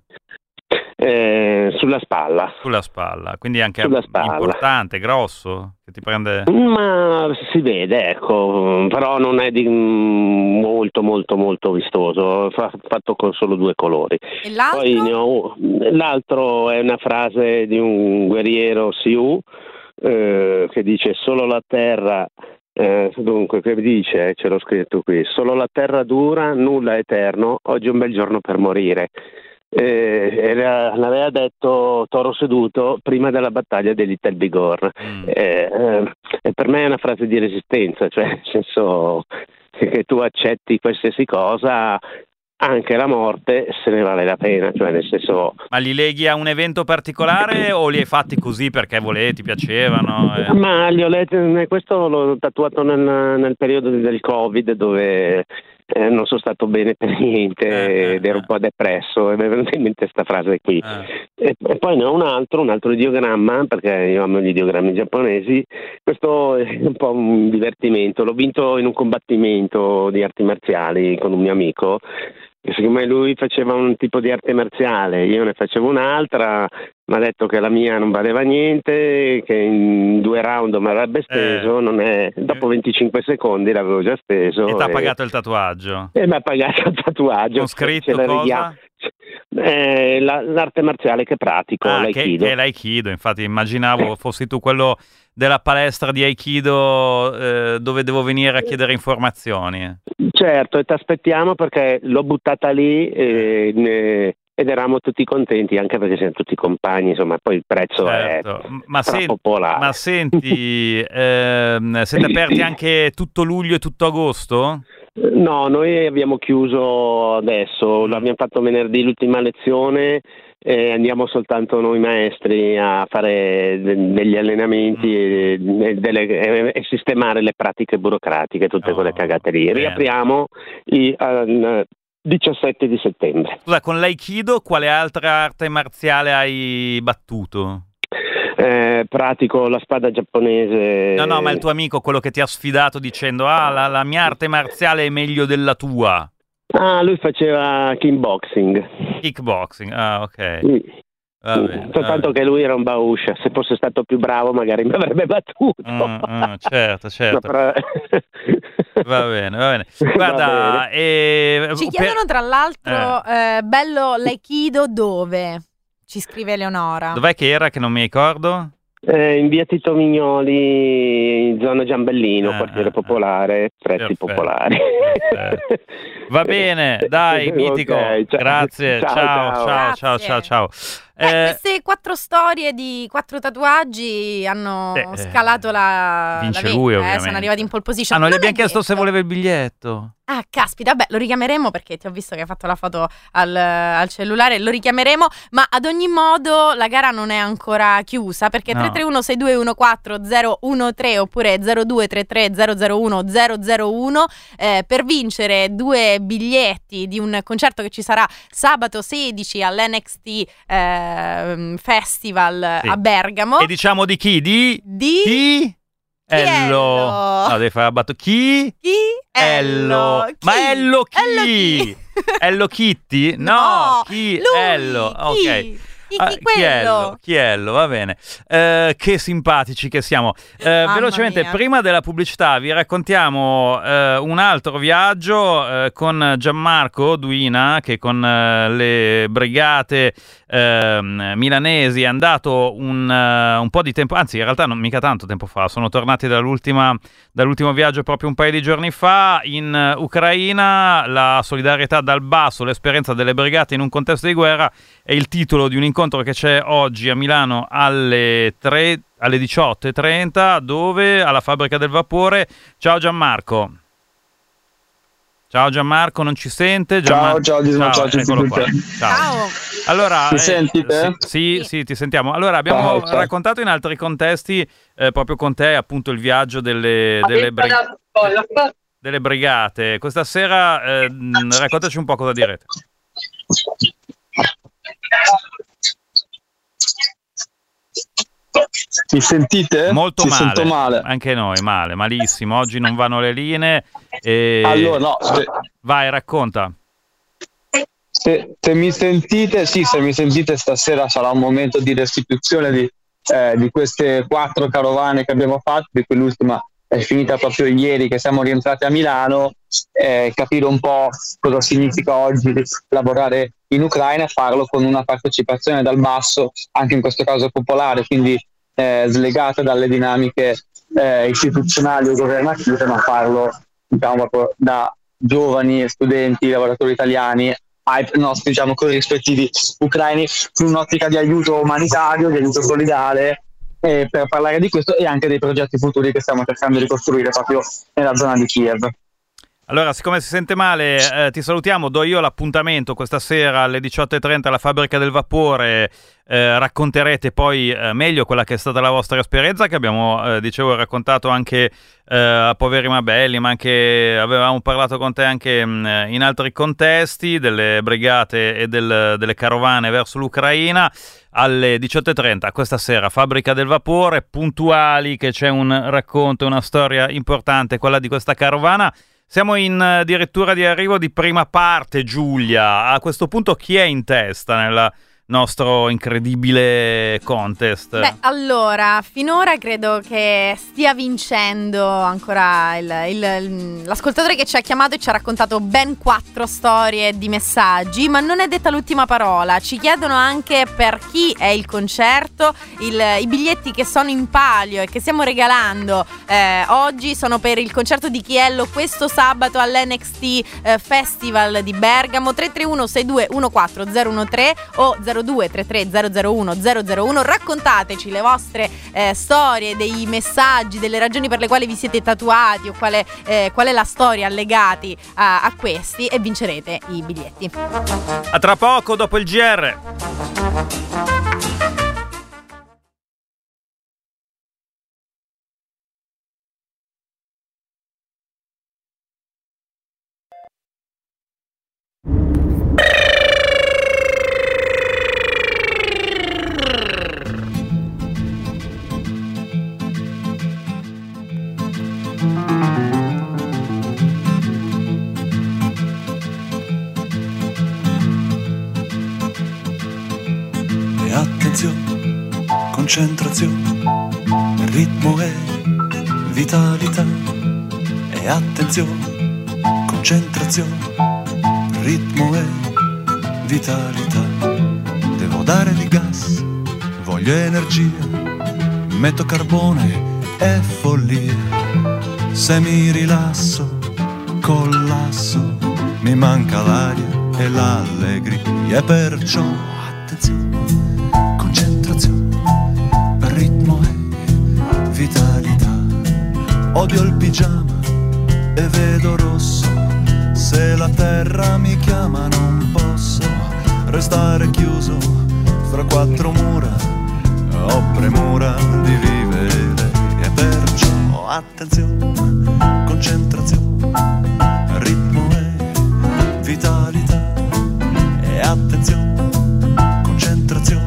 Eh, sulla spalla. Sulla spalla, quindi anche importante, grosso, che ti prende... Ma si vede, ecco, però non è di molto molto molto vistoso, fatto con solo due colori. E l'altro? Poi ne ho, l'altro è una frase di un guerriero Sioux, Eh, che dice solo la terra eh, dunque che dice, ce l'ho scritto qui, solo la terra dura, nulla è eterno, oggi è un bel giorno per morire. Eh, era, l'aveva detto Toro Seduto prima della battaglia di Little Bigorre. mm. eh, eh, e per me è una frase di resistenza, cioè nel senso che, che tu accetti qualsiasi cosa anche la morte se ne vale la pena, cioè nel senso... Ma li leghi a un evento particolare o li hai fatti così perché volevi, ti piacevano? Eh? Ma li ho letti, questo l'ho tatuato nel, nel periodo del Covid, dove eh, non sono stato bene per niente eh, ed ero eh. un po' depresso e mi è venuta in mente questa frase qui. Eh. E, e poi ne ho un altro, un altro ideogramma, perché io amo gli ideogrammi giapponesi. Questo è un po' un divertimento, l'ho vinto in un combattimento di arti marziali con un mio amico. Siccome lui faceva un tipo di arte marziale, io ne facevo un'altra, mi ha detto che la mia non valeva niente, che in due round mi avrebbe steso, eh. non è... dopo venticinque secondi l'avevo già steso. E ti ha pagato il tatuaggio? E mi ha pagato il tatuaggio. Con scritto cosa? Eh, la, l'arte marziale che pratico, ah, l'aikido. Che, che è l'aikido, infatti immaginavo fossi tu quello della palestra di aikido eh, dove devo venire a chiedere informazioni. Certo, e ti aspettiamo perché l'ho buttata lì e ne, ed eravamo tutti contenti, anche perché siamo tutti compagni, insomma, poi il prezzo certo. è ma, sen- popolare. Ma senti, ehm, siete aperti anche tutto luglio e tutto agosto? No, noi abbiamo chiuso adesso, l'abbiamo fatto venerdì l'ultima lezione e andiamo soltanto noi maestri a fare de- degli allenamenti e, e, delle, e sistemare le pratiche burocratiche, tutte oh, quelle cagate lì. Bene. Riapriamo il uh, diciassette di settembre. Scusa, con l'aikido quale altra arte marziale hai battuto? Eh, pratico la spada giapponese. No, no, ma il tuo amico, quello che ti ha sfidato dicendo ah, la, la mia arte marziale è meglio della tua. Ah, lui faceva kickboxing. Kickboxing, ah, ok. Mm. Va bene, soltanto che lui era un bauscia, se fosse stato più bravo magari mi avrebbe battuto. Mm, mm, certo, certo. Però... va bene, va bene. Guarda, va bene. Eh, ci chiedono per... tra l'altro, eh. Eh, bello l'aikido dove? Ci scrive Eleonora. Dov'è che era che non mi ricordo? Eh, in via Tito Mignoli, in zona Giambellino, ah, quartiere popolare, prezzi perfetto. popolari. Perfetto. Va bene, dai, mitico. Okay, ciao. Grazie, ciao, ciao, ciao, ciao, ciao, ciao, ciao. Eh, eh, queste quattro storie di quattro tatuaggi hanno eh, scalato la vince la lui, vetta, ovviamente. Eh, sono arrivati in pole position. Ah, non gli abbiamo detto. chiesto se voleva il biglietto. Ah, caspita, beh, lo richiameremo perché ti ho visto che hai fatto la foto al, al cellulare, lo richiameremo, ma ad ogni modo la gara non è ancora chiusa perché no. tre tre uno sei due uno quattro zero uno tre oppure zero due tre tre zero zero uno zero zero uno eh, per vincere due biglietti di un concerto che ci sarà sabato sedici all'N X T eh, Festival sì. a Bergamo. E diciamo di chi? Di? Di? Chi? Ello. No, devi fare la battuta. Chi? Chi? Ello. Chi? Ma Ello chi? Ello chi? Ello Kitty? No, no chi? Lui, Ello. Ok. Chi? Chi, ah, chi quello? Chiello, va bene. Eh, che simpatici che siamo. Eh, velocemente, mia. prima della pubblicità, vi raccontiamo eh, un altro viaggio eh, con Gianmarco Duina, che con eh, le brigate eh, milanesi è andato un, uh, un po' di tempo, anzi in realtà non mica tanto tempo fa, sono tornati dall'ultima, dall'ultimo viaggio proprio un paio di giorni fa in uh, Ucraina. La solidarietà dal basso, l'esperienza delle brigate in un contesto di guerra è il titolo di un incontro che c'è oggi a Milano alle, tre, alle diciotto e trenta, dove alla Fabbrica del Vapore. Ciao Gianmarco. Ciao Gianmarco, non ci sente? Gianmar- ciao, ciao, ciao, ciao, eccolo qua. Ciao. Ciao. Allora, mi eh, senti te? Sì, sì, sì, ti sentiamo. Allora, abbiamo ciao, ciao. raccontato in altri contesti eh, proprio con te appunto il viaggio delle, delle, brig- delle brigate. Questa sera eh, raccontaci un po' cosa direte. Mi sentite? Molto Ti male. Sento male. Anche noi, male, malissimo. Oggi non vanno le linee. E... Allora, no. Se... Vai, racconta. Se, se mi sentite, sì, se mi sentite stasera sarà un momento di restituzione di, eh, di queste quattro carovane che abbiamo fatto, di cui l'ultima è finita proprio ieri che siamo rientrati a Milano, eh, capire un po' cosa significa oggi lavorare in Ucraina e farlo con una partecipazione dal basso, anche in questo caso popolare, quindi eh, slegata dalle dinamiche eh, istituzionali o governative, ma farlo diciamo da giovani, studenti, lavoratori italiani ai nostri diciamo corrispettivi ucraini, su un'ottica di aiuto umanitario, di aiuto solidale, eh, per parlare di questo e anche dei progetti futuri che stiamo cercando di costruire proprio nella zona di Kiev. Allora, siccome si sente male, eh, ti salutiamo, do io l'appuntamento questa sera alle diciotto e trenta alla Fabbrica del Vapore. Eh, racconterete poi eh, meglio quella che è stata la vostra esperienza, che abbiamo, eh, dicevo, raccontato anche eh, a Poveri ma Belli, ma anche avevamo parlato con te anche mh, in altri contesti delle brigate e del, delle carovane verso l'Ucraina. Alle diciotto e trenta questa sera Fabbrica del Vapore, puntuali che c'è un racconto, una storia importante, quella di questa carovana. Siamo in uh, dirittura di arrivo di prima parte, Giulia. A questo punto chi è in testa nel nostro incredibile contest? Beh, allora, finora credo che stia vincendo ancora il, il, il, l'ascoltatore che ci ha chiamato e ci ha raccontato ben quattro storie di messaggi, ma non è detta l'ultima parola. Ci chiedono anche per chi è il concerto. Il, i biglietti che sono in palio e che stiamo regalando eh, oggi sono per il concerto di Chiello questo sabato all'N X T eh, Festival di Bergamo. Tre tre uno sei due uno quattro zero uno tre o zero due tre tre zero zero uno zero zero uno. Raccontateci le vostre eh, storie, dei messaggi, delle ragioni per le quali vi siete tatuati o quale, eh, qual è la storia legati a, a questi, e vincerete i biglietti. A tra poco, dopo il G R. Concentrazione, ritmo e vitalità. E attenzione, concentrazione, ritmo e vitalità. Devo dare di gas, voglio energia, metto carbone e follia. Se mi rilasso, collasso, mi manca l'aria e l'allegria. E perciò attenzione, ritmo e vitalità. Odio il pigiama e vedo rosso. Se la terra mi chiama non posso restare chiuso fra quattro mura. Ho premura di vivere e perciò attenzione, concentrazione, ritmo e vitalità. E attenzione, concentrazione,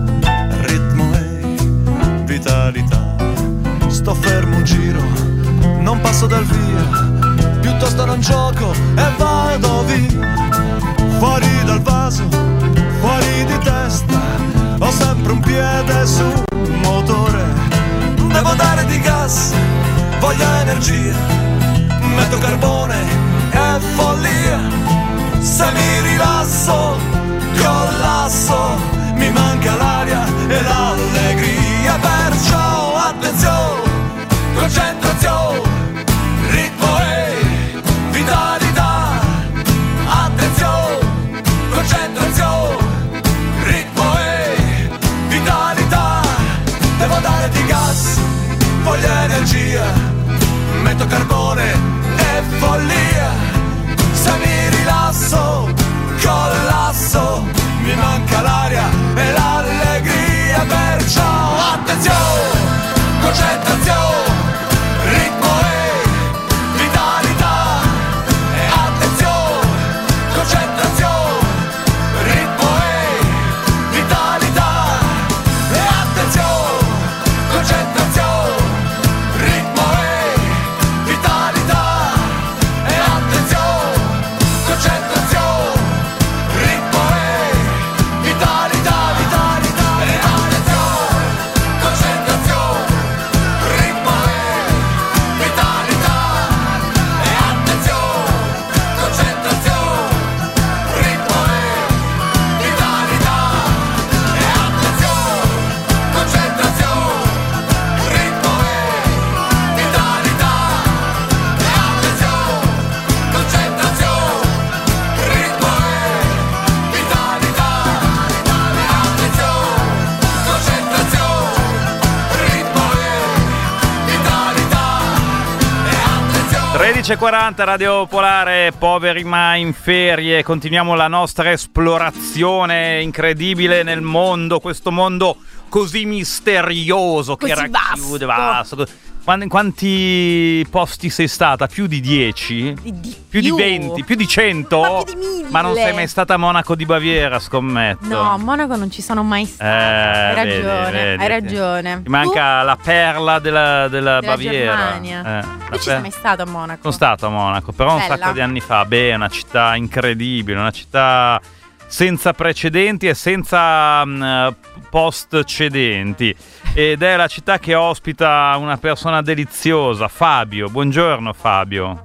vitalità. Sto fermo un giro, non passo dal via, piuttosto non gioco e vado via. Fuori dal vaso, fuori di testa, ho sempre un piede sul motore. Devo dare di gas, voglio energia, metto carbone e follia. Se mi rilasso, collasso, mi manca l'aria e l'allegria. Perciò attenzione, concentrazione, ritmo e vitalità. Attenzione, concentrazione, ritmo e vitalità. Devo dare di gas, voglio energia, metto carbone e follia. Se mi rilasso, collasso, mi manca l'aria e l'allegria. Perciò attenzione, concentrazione, ritmo e vitalità. E attenzione, concentrazione, ritmo e vitalità. E attenzione, concentrazione, ritmo e vitalità. E attenzione, concentrazione, ritmo e vitalità, vitalità, e attenzione. tredici e quaranta, Radio Popolare, poveri ma in ferie. Continuiamo la nostra esplorazione incredibile nel mondo, questo mondo così misterioso, così che racchiude vasto. vasto. Quanti, quanti posti sei stata? Più di dieci? Di, di più, più di venti? Più di cento? Ma più di mille. Ma non sei mai stata a Monaco di Baviera, scommetto? No, a Monaco non ci sono mai stata. Eh, hai ragione, vedi, vedi, hai ragione. Ti manca tu? la perla della, della, Della Baviera. Germania. Eh, Tu la ci per- sei mai stato a Monaco? Sono stato a Monaco, però un Bella. sacco di anni fa. Beh, è una città incredibile, una città senza precedenti e senza um, postcedenti. Ed è la città che ospita una persona deliziosa, Fabio. Buongiorno Fabio.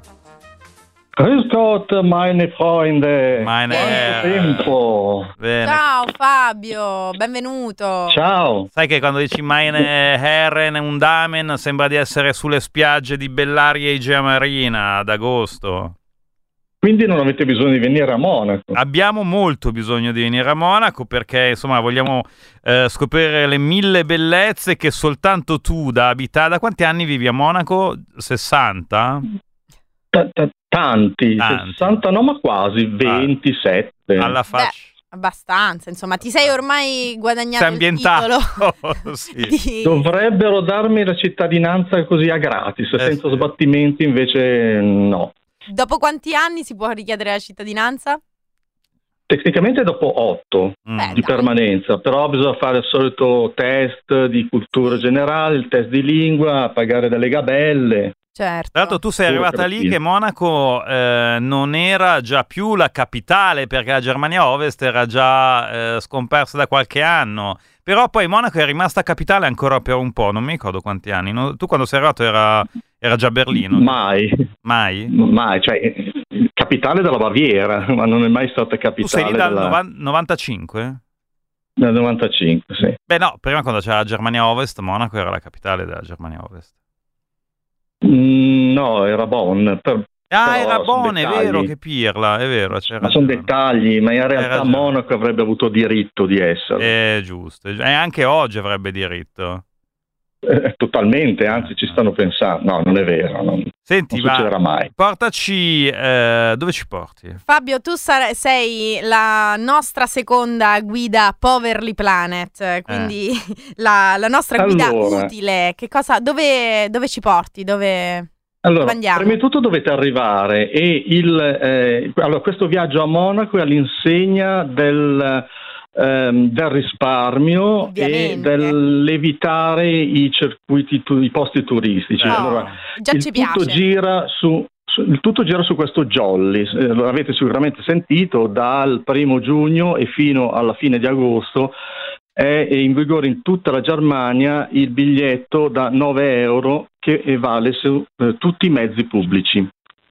Grüß Gott, meine Freunde. Meine Quanto tempo. Bene. Ciao Fabio, benvenuto. Ciao. Sai che quando dici meine Herren und Damen sembra di essere sulle spiagge di Bellaria e Igea Marina ad agosto. Quindi non avete bisogno di venire a Monaco. Abbiamo molto bisogno di venire a Monaco perché insomma vogliamo eh, scoprire le mille bellezze che soltanto tu da abitare. Da quanti anni vivi a Monaco? sessanta? T- t- Tanti, Tanti. sessanta no ma quasi, ventisette. Alla faccia. Beh, abbastanza, insomma, ti sei ormai guadagnato Sei ambientato. il titolo. Sì. di... Dovrebbero darmi la cittadinanza così a gratis, Eh, senza sì. sbattimenti invece no. Dopo quanti anni si può richiedere la cittadinanza? Tecnicamente dopo otto Mm. Beh, di dai. permanenza, però bisogna fare il solito test di cultura generale, il test di lingua, pagare delle gabelle. Certo. Tra l'altro tu sei arrivata lì Burocrazia. che Monaco eh, non era già più la capitale perché la Germania Ovest era già eh, scomparsa da qualche anno, però poi Monaco è rimasta capitale ancora per un po', non mi ricordo quanti anni. No? Tu quando sei arrivato era, era già Berlino? Mai, Mai? mai, cioè capitale della Baviera, ma non è mai stata Tu capitale sei lì dal della- novan- novantacinque? del novantacinque, sì. Beh no, prima quando c'era la Germania Ovest, Monaco era la capitale della Germania Ovest. Mm, no, era Bonn. Per, Ah, però era sono Bonn, è dettagli. vero, che pirla, è vero. C'era Ma sono dettagli, ma in realtà ragione. Monaco avrebbe avuto diritto di essere. È giusto, e anche oggi avrebbe diritto. Eh, totalmente, anzi ci stanno pensando. No, non è vero, non, Senti, non succederà va, mai. portaci, eh, dove ci porti? Fabio, tu sare- sei la nostra seconda guida Poverly Planet, quindi la, la nostra guida Allora. utile. Che cosa, dove, dove ci porti? Dove, Allora, dove andiamo? prima di tutto dovete arrivare e il, eh, allora, questo viaggio a Monaco è all'insegna del, ehm, del risparmio Ovviamente. e dell'evitare i circuiti, tu- i posti turistici. No, Allora, già il ci tutto piace. gira su, su- il tutto gira su questo Jolly, eh, lo avete sicuramente sentito, dal primo giugno e fino alla fine di agosto è in vigore in tutta la Germania il biglietto da nove euro che vale su eh, tutti i mezzi pubblici.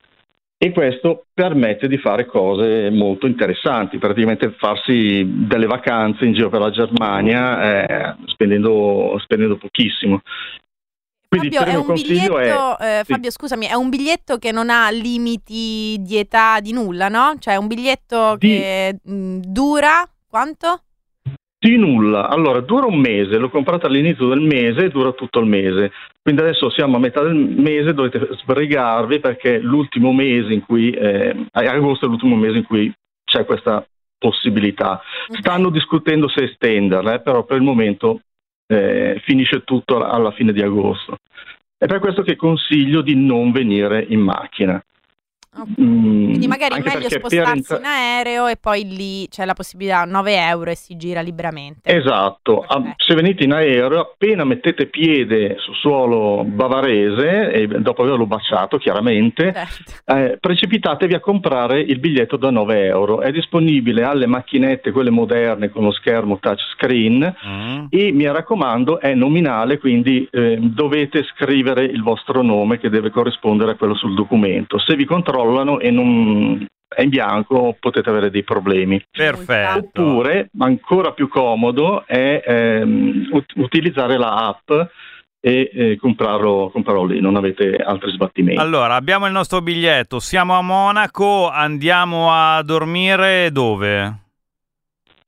E questo permette di fare cose molto interessanti, praticamente farsi delle vacanze in giro per la Germania eh, spendendo, spendendo pochissimo. Quindi Fabio, il è primo un consiglio biglietto, è- eh, sì. Fabio, scusami, è un biglietto che non ha limiti di età di nulla, no? Cioè è un biglietto Di- che mh, dura quanto? Di nulla, allora dura un mese, l'ho comprato all'inizio del mese e dura tutto il mese, quindi adesso siamo a metà del mese, dovete sbrigarvi perché l'ultimo mese in cui, eh, agosto è l'ultimo mese in cui c'è questa possibilità. Ok. Stanno discutendo se estenderla, eh, però per il momento eh, finisce tutto alla fine di agosto. È per questo che consiglio di non venire in macchina. Ok. Mm, Quindi magari è anche meglio perché per spostarsi entra- in aereo e poi lì c'è la possibilità nove euro e si gira liberamente. Esatto, Ah, Perfetto. se venite in aereo appena mettete piede sul suolo bavarese e dopo averlo baciato chiaramente Certo. eh, precipitatevi a comprare il biglietto da nove euro, è disponibile alle macchinette quelle moderne con lo schermo touchscreen Mm. e mi raccomando è nominale, quindi eh, dovete scrivere il vostro nome che deve corrispondere a quello sul documento. Se vi controllano e non è in bianco potete avere dei problemi. Perfetto. Oppure, ancora più comodo, è ehm, ut- utilizzare la app e eh, comprarlo, comprarlo lì, non avete altri sbattimenti. Allora, abbiamo il nostro biglietto, siamo a Monaco, andiamo a dormire dove?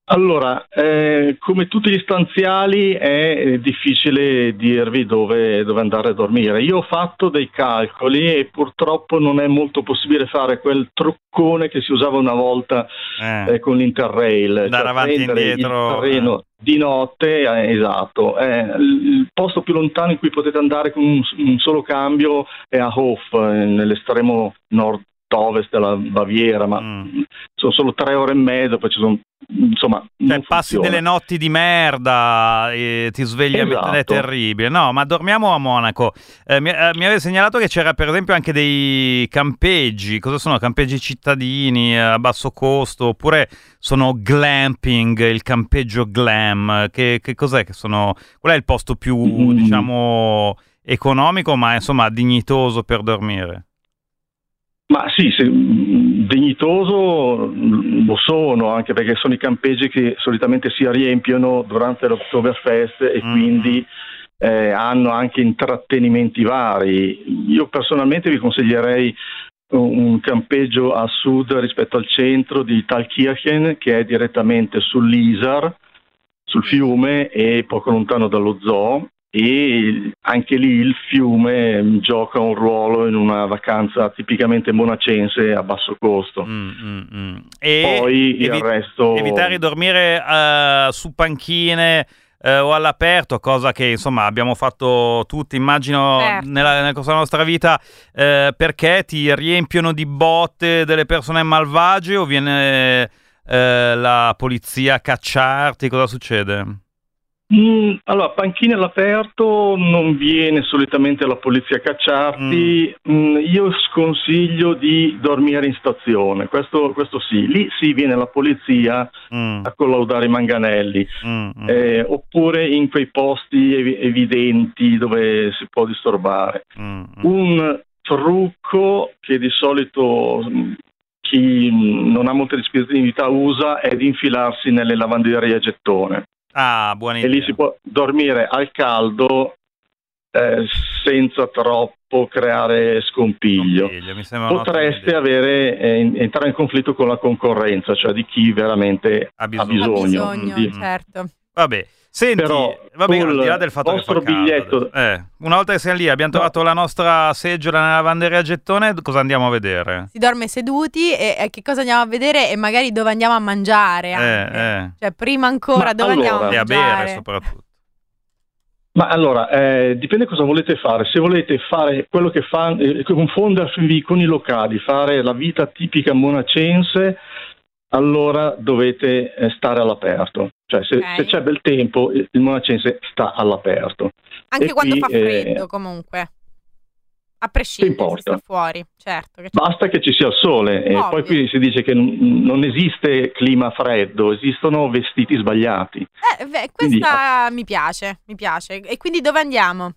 Allora, eh, come tutti gli stanziali è difficile dirvi dove, dove andare a dormire. Io ho fatto dei calcoli e purtroppo non è molto possibile fare quel truccone che si usava una volta eh. Eh, con l'Interrail, andare cioè avanti e indietro il terreno eh. di notte, eh, esatto. Eh, il posto più lontano in cui potete andare con un, un solo cambio è a Hof, nell'estremo nord ovest della Baviera, ma mm. sono solo tre ore e mezzo, poi ci sono, insomma, cioè passi funziona. Delle notti di merda e ti svegli, esatto. È terribile. No, ma dormiamo a Monaco. Eh, mi, eh, mi aveva segnalato che c'era per esempio anche dei campeggi. Cosa sono? Campeggi cittadini a basso costo, oppure sono glamping, il campeggio glam. Che, che cos'è che sono? Qual è il posto più mm. diciamo economico, ma insomma dignitoso per dormire? Ma sì, se, dignitoso lo sono, anche perché sono i campeggi che solitamente si riempiono durante l'Oktoberfest e mm. quindi eh, hanno anche intrattenimenti vari. Io personalmente vi consiglierei un campeggio a sud rispetto al centro di Thalkirchen, che è direttamente sull'Isar, sul fiume e poco lontano dallo zoo. E anche lì il fiume gioca un ruolo in una vacanza tipicamente monacense a basso costo. Mm, mm, mm. E poi evi- il resto evitare di dormire uh, su panchine uh, o all'aperto, cosa che insomma abbiamo fatto tutti, immagino, certo. nella, nel corso della nostra vita, uh, perché ti riempiono di botte delle persone malvagie o viene uh, la polizia a cacciarti? Cosa succede? Mm, allora, panchine all'aperto non viene solitamente la polizia a cacciarti. Mm. Mm, io sconsiglio di dormire in stazione, questo, questo sì, lì sì viene la polizia mm. a collaudare i manganelli, mm. eh, oppure in quei posti ev- evidenti dove si può disturbare. Mm. Un trucco che di solito chi non ha molta disponibilità usa è di infilarsi nelle lavanderie a gettone. Ah, buona idea. E lì si può dormire al caldo eh, senza troppo creare scompiglio. scompiglio mi sembra Potreste avere eh, entrare in conflitto con la concorrenza, cioè di chi veramente ha bisogno. Ha bisogno, ha bisogno di... certo. Vabbè, senti, però vabbè, al di là del fatto che fa caldo, biglietto... eh, una volta che siamo lì, abbiamo trovato no. la nostra seggiola nella lavanderia a gettone, cosa andiamo a vedere? Si dorme seduti e, e che cosa andiamo a vedere e magari dove andiamo a mangiare anche. Eh, eh. Cioè prima ancora Ma dove allora, andiamo a mangiare? E a bere soprattutto. Ma allora, eh, dipende cosa volete fare. Se volete fare quello che fa, eh, confondervi con i locali, fare la vita tipica monacense, allora dovete eh, stare all'aperto. Cioè se, okay. se c'è bel tempo, il, il monacense sta all'aperto. Anche e quando qui, fa freddo eh, comunque. A prescindere se sta fuori, certo. Che Basta che ci sia il sole. E poi qui si dice che n- non esiste clima freddo, esistono vestiti sbagliati. Eh, beh, questa quindi, mi piace, mi piace. E quindi dove andiamo?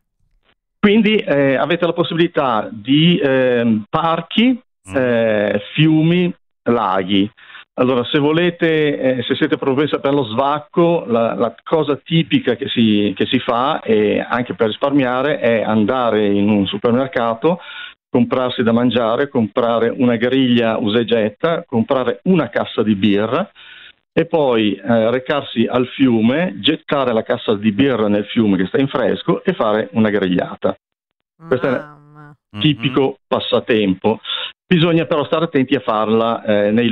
Quindi eh, avete la possibilità di eh, parchi, eh, fiumi, laghi. Allora, se volete, eh, se siete propensi per lo svacco, la, la cosa tipica che si, che si fa, e anche per risparmiare, è andare in un supermercato, comprarsi da mangiare, comprare una griglia usa e getta, comprare una cassa di birra e poi eh, recarsi al fiume, gettare la cassa di birra nel fiume che sta in fresco e fare una grigliata. Questo è tipico mm-hmm. passatempo. Bisogna però stare attenti a farla eh, nei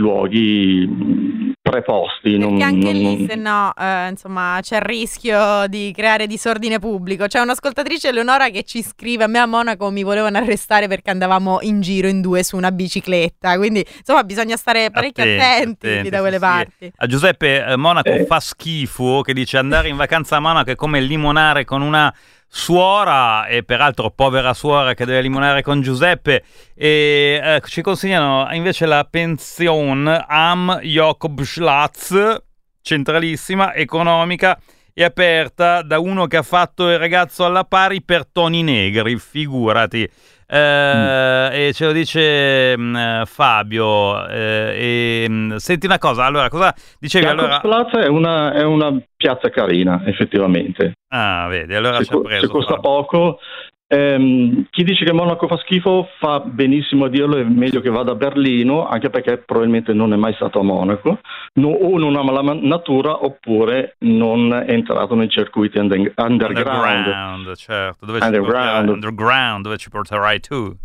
luoghi preposti. Perché non, anche non, lì, se no, eh, insomma, c'è il rischio di creare disordine pubblico. C'è un'ascoltatrice, Eleonora, che ci scrive: a me a Monaco mi volevano arrestare perché andavamo in giro in due su una bicicletta. Quindi, insomma, bisogna stare parecchio attenti, attenti, attenti da quelle sì, parti. Sì. A Giuseppe, eh, Monaco eh. fa schifo, che dice andare in vacanza a Monaco è come limonare con una suora, e peraltro povera suora che deve limonare con Giuseppe, e eh, ci consigliano invece la pensione Am Jakobsplatz, centralissima, economica e aperta da uno che ha fatto il ragazzo alla pari per toni negri, figurati. Eh, mm. E ce lo dice mh, Fabio. Eh, e, mh, senti una cosa, allora cosa dicevi? Allora... Platz è una, è una piazza carina, effettivamente. Ah, vedi, allora se, ci ha preso. se costa però. poco, Ehm, chi dice che Monaco fa schifo fa benissimo a dirlo, è meglio che vada a Berlino, anche perché probabilmente non è mai stato a Monaco, no, o non ama la natura oppure non è entrato nei circuiti under, underground. Underground, certo, dove underground. Ci porterai, underground, dove ci porterai tu?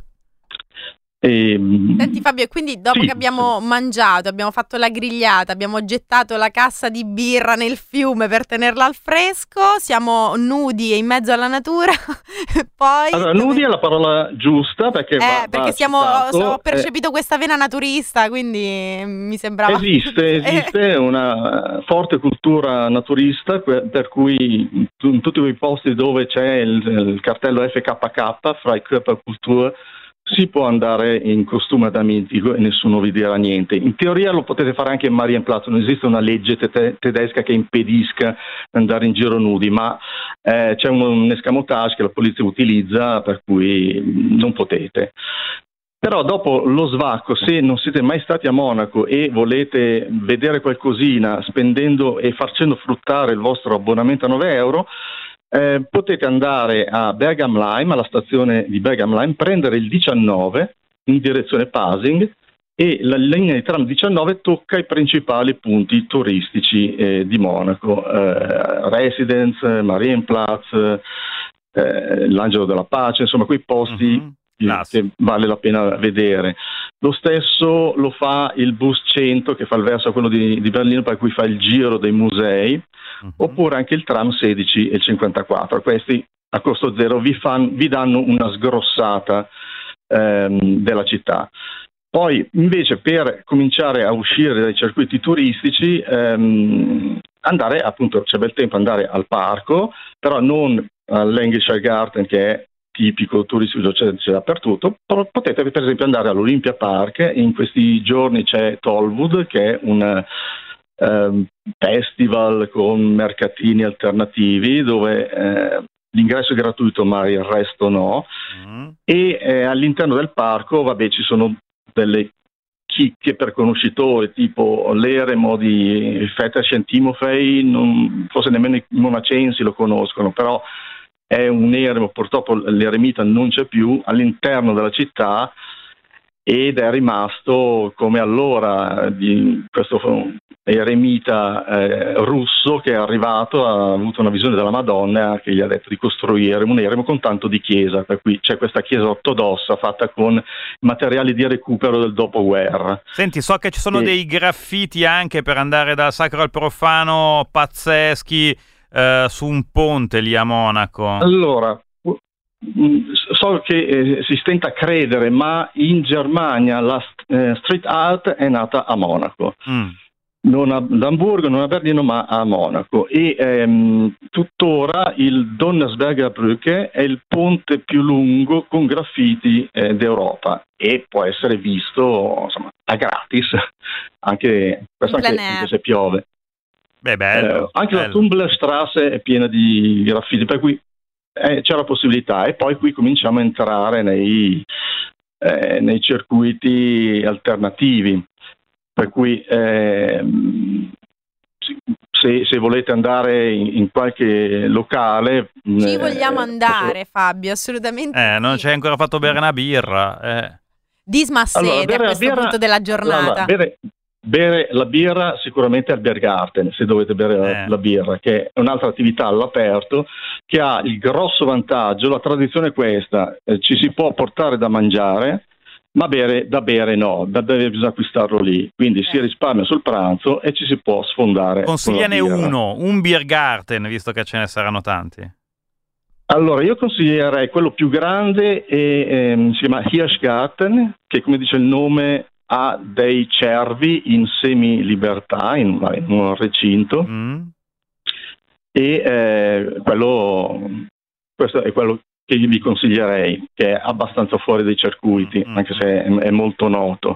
E, Senti Fabio, e quindi dopo sì, che abbiamo sì. mangiato, abbiamo fatto la grigliata, abbiamo gettato la cassa di birra nel fiume per tenerla al fresco, siamo nudi e in mezzo alla natura, poi... Allora, nudi è la parola giusta perché Eh, va, perché va siamo, citato, ho eh, percepito questa vena naturista, quindi mi sembrava... Esiste, esiste una forte cultura naturista per cui in tutti quei posti dove c'è il, il cartello F K K, Freikörperkultur, si può andare in costume da mitico e nessuno vi dirà niente. In teoria lo potete fare anche in Marienplatz, non esiste una legge te- tedesca che impedisca di andare in giro nudi, ma eh, c'è un, un escamotage che la polizia utilizza per cui non potete. Però dopo lo svacco, se non siete mai stati a Monaco e volete vedere qualcosina spendendo e facendo fruttare il vostro abbonamento a nove euro, Eh, potete andare a Bergam Lime, alla stazione di Bergam Lime, prendere il diciannove in direzione Pasing e la linea di tram diciannove tocca i principali punti turistici eh, di Monaco, eh, Residence, Marienplatz, eh, l'Angelo della Pace, insomma quei posti mm-hmm. che vale la pena vedere. Lo stesso lo fa il bus cento che fa il verso a quello di, di Berlino, per cui fa il giro dei musei. Uh-huh. Oppure anche il tram sedici e cinquantaquattro. Questi a costo zero vi, fan, vi danno una sgrossata ehm, della città. Poi invece per cominciare a uscire dai circuiti turistici ehm, andare appunto, c'è bel tempo andare al parco, però non all'Englischer Garten che è tipico turistico, c'è, c'è dappertutto. Potete per esempio andare all'Olympia Park, in questi giorni c'è Tollwood che è un Uh, festival con mercatini alternativi dove eh, l'ingresso è gratuito ma il resto no, mm. e eh, all'interno del parco vabbè ci sono delle chicche per conoscitori tipo l'eremo di Väterchen Timofej, non, forse nemmeno i monacensi lo conoscono, però è un eremo, purtroppo l'eremita non c'è più all'interno della città ed è rimasto come allora di questo eremita eh, russo che è arrivato, ha avuto una visione della Madonna che gli ha detto di costruire un eremo con tanto di chiesa, per cui c'è questa chiesa ortodossa fatta con materiali di recupero del dopoguerra. Senti, so che ci sono e... dei graffiti anche per andare dal sacro al profano pazzeschi eh, su un ponte lì a Monaco. Allora, so che eh, si stenta a credere, ma in Germania la eh, street art è nata a Monaco. Mm. Non ad Amburgo, non a Berlino, ma a Monaco. E ehm, tuttora il Donnersberger Brücke è il ponte più lungo con graffiti eh, d'Europa e può essere visto insomma a gratis, anche, questo anche, anche se piove. Beh, bello, eh, anche bello. La Tumblerstrasse è piena di graffiti, per cui eh, c'è la possibilità. E poi qui cominciamo a entrare nei, eh, nei circuiti alternativi. Per cui eh, se, se volete andare in, in qualche locale... Ci eh, vogliamo andare, Fabio, assolutamente. Eh, non ci hai ancora fatto bere una birra. Eh. Disma sede allora, a questo birra, punto della giornata. Allora, bere, bere la birra sicuramente al Biergarten, se dovete bere la, eh. la birra, che è un'altra attività all'aperto, che ha il grosso vantaggio, la tradizione è questa, eh, ci si può portare da mangiare, ma bere da bere no, da bere bisogna acquistarlo lì, quindi eh. si risparmia sul pranzo e ci si può sfondare. Consigliane uno, un Biergarten, visto che ce ne saranno tanti. Allora, io consiglierei quello più grande, e, ehm, si chiama Hirschgarten, che come dice il nome ha dei cervi in semi-libertà, in, in un recinto, mm. e eh, quello, questo è quello che io vi consiglierei, che è abbastanza fuori dai circuiti, mm-hmm. anche se è, è molto noto.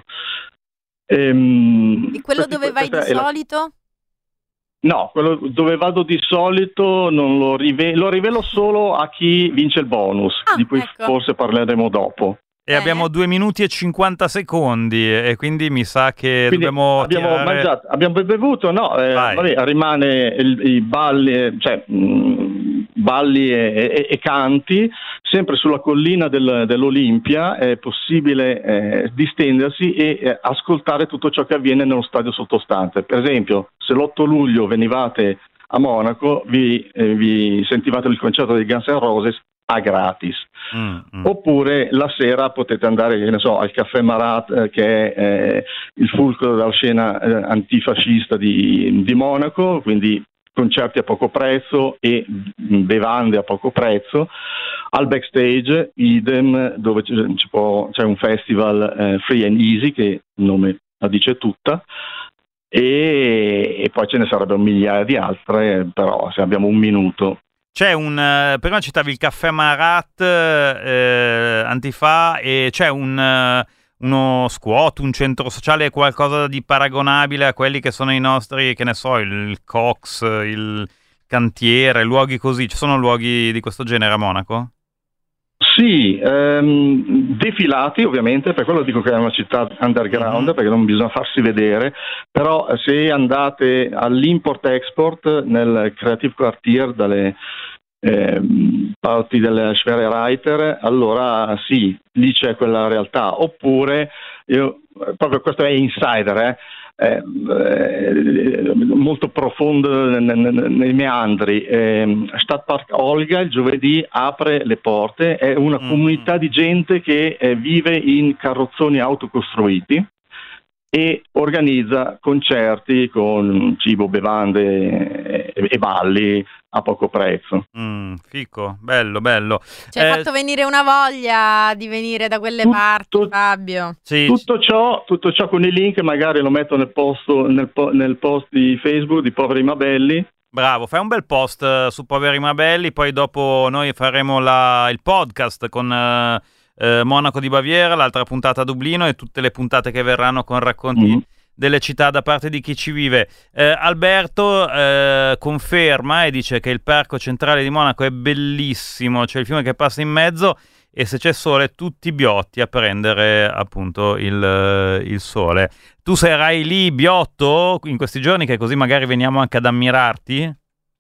Ehm, e quello questi, dove vai di solito? La... No, quello dove vado di solito non lo rivelo, lo rivelo solo a chi vince il bonus, ah, di cui ecco. forse parleremo dopo. E eh. abbiamo due minuti e cinquanta secondi e quindi mi sa che quindi dobbiamo abbiamo tirare... mangiato, abbiamo bevuto, no, eh, vabbè, rimane il, i balli, cioè mh, balli e, e, e canti. Sempre sulla collina del, dell'Olimpia è possibile eh, distendersi e eh, ascoltare tutto ciò che avviene nello stadio sottostante. Per esempio, se l'otto luglio venivate a Monaco, vi, eh, vi sentivate il concerto dei Guns N' Roses a gratis. Mm, mm. Oppure la sera potete andare, che ne so, al Caffè Marat, eh, che è eh, il fulcro della scena eh, antifascista di, di Monaco, quindi concerti a poco prezzo e bevande a poco prezzo. Al backstage, idem, dove c'è, c'è un festival eh, Free and Easy, che il nome la dice tutta, e, e poi ce ne sarebbero migliaia di altre, però se abbiamo un minuto. C'è un, uh, prima citavi il Caffè Marat, eh, Antifa, e c'è un, uh, uno squat, un centro sociale, qualcosa di paragonabile a quelli che sono i nostri, che ne so, il, il Cox, il Cantiere, luoghi così. Ci sono luoghi di questo genere a Monaco? Sì, ehm, defilati ovviamente, per quello dico che è una città underground, mm-hmm. perché non bisogna farsi vedere, però se andate all'import-export nel Creative Quartier dalle eh, parti del Schwerereiter, allora sì, lì c'è quella realtà. Oppure, io, proprio questo è insider, eh, Eh, eh, molto profondo nei meandri. eh, Stadtpark Olga il giovedì apre le porte, è una mm. comunità di gente che eh, vive in carrozzoni autocostruiti e organizza concerti con cibo, bevande e, e balli a poco prezzo. Mm, fico, bello, bello. Ci hai eh, fatto venire una voglia di venire da quelle tutto, parti, Fabio. Sì. Tutto ciò, tutto ciò con i link, magari lo metto nel post, nel, nel post di Facebook di Poveri Mabelli. Bravo, fai un bel post uh, su Poveri Mabelli, poi dopo noi faremo la, il podcast con uh, uh, Monaco di Baviera, l'altra puntata a Dublino e tutte le puntate che verranno con racconti mm. delle città da parte di chi ci vive. Eh, Alberto eh, conferma e dice che il parco centrale di Monaco è bellissimo, c'è il fiume che passa in mezzo e se c'è sole tutti biotti a prendere appunto il, il sole. Tu sarai lì biotto in questi giorni, che così magari veniamo anche ad ammirarti?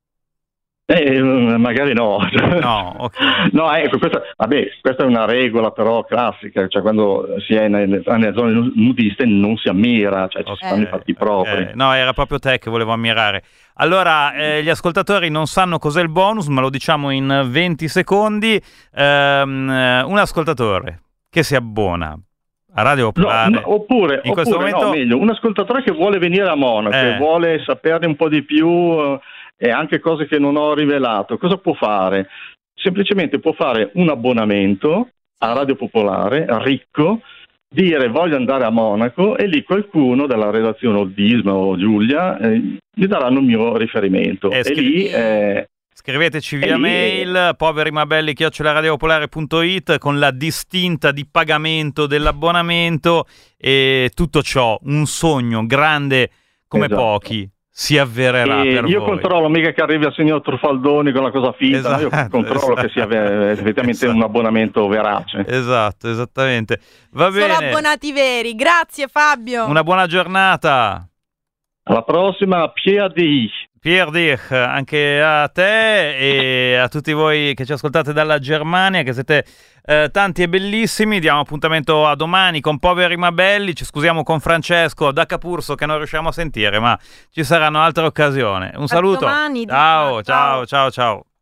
Eh, magari no. No, okay. No, ecco, questa, vabbè, questa è una regola però classica, cioè quando si è nelle, nelle zone nudiste non si ammira, cioè okay. ci stanno i fatti propri. Okay. No, era proprio te che volevo ammirare. Allora, eh, gli ascoltatori non sanno cos'è il bonus, ma lo diciamo in venti secondi. Um, un ascoltatore che si abbona a Radio Popolare. No, no, oppure, in oppure questo momento... no, meglio, un ascoltatore che vuole venire a Monaco, eh. che vuole saperne un po' di più... Uh, e anche cose che non ho rivelato, cosa può fare? Semplicemente può fare un abbonamento a Radio Popolare, ricco, dire voglio andare a Monaco e lì qualcuno della redazione o Disma o Giulia eh, gli daranno il mio riferimento. E, e scri- lì... Eh, Scriveteci via mail poverimabelli chiocciola radiopopolare punto it con la distinta di pagamento dell'abbonamento e tutto ciò, un sogno grande come esatto. pochi. Si avvererà e per io voi. Controllo mica che arrivi al signor Trufaldoni con la cosa finta, esatto, io controllo esatto. che sia effettivamente esatto. un abbonamento verace. Esatto, esattamente. Va Solo bene. abbonati veri. Grazie Fabio. Una buona giornata. Alla prossima, Pierre Dich. Pierre Dich, anche a te e a tutti voi che ci ascoltate dalla Germania, che siete eh, tanti e bellissimi. Diamo appuntamento a domani con Poveri Mabelli. Ci scusiamo con Francesco da Capurso che non riusciamo a sentire, ma ci saranno altre occasioni. Un saluto. Domani, ciao, ciao, ciao, ciao, ciao.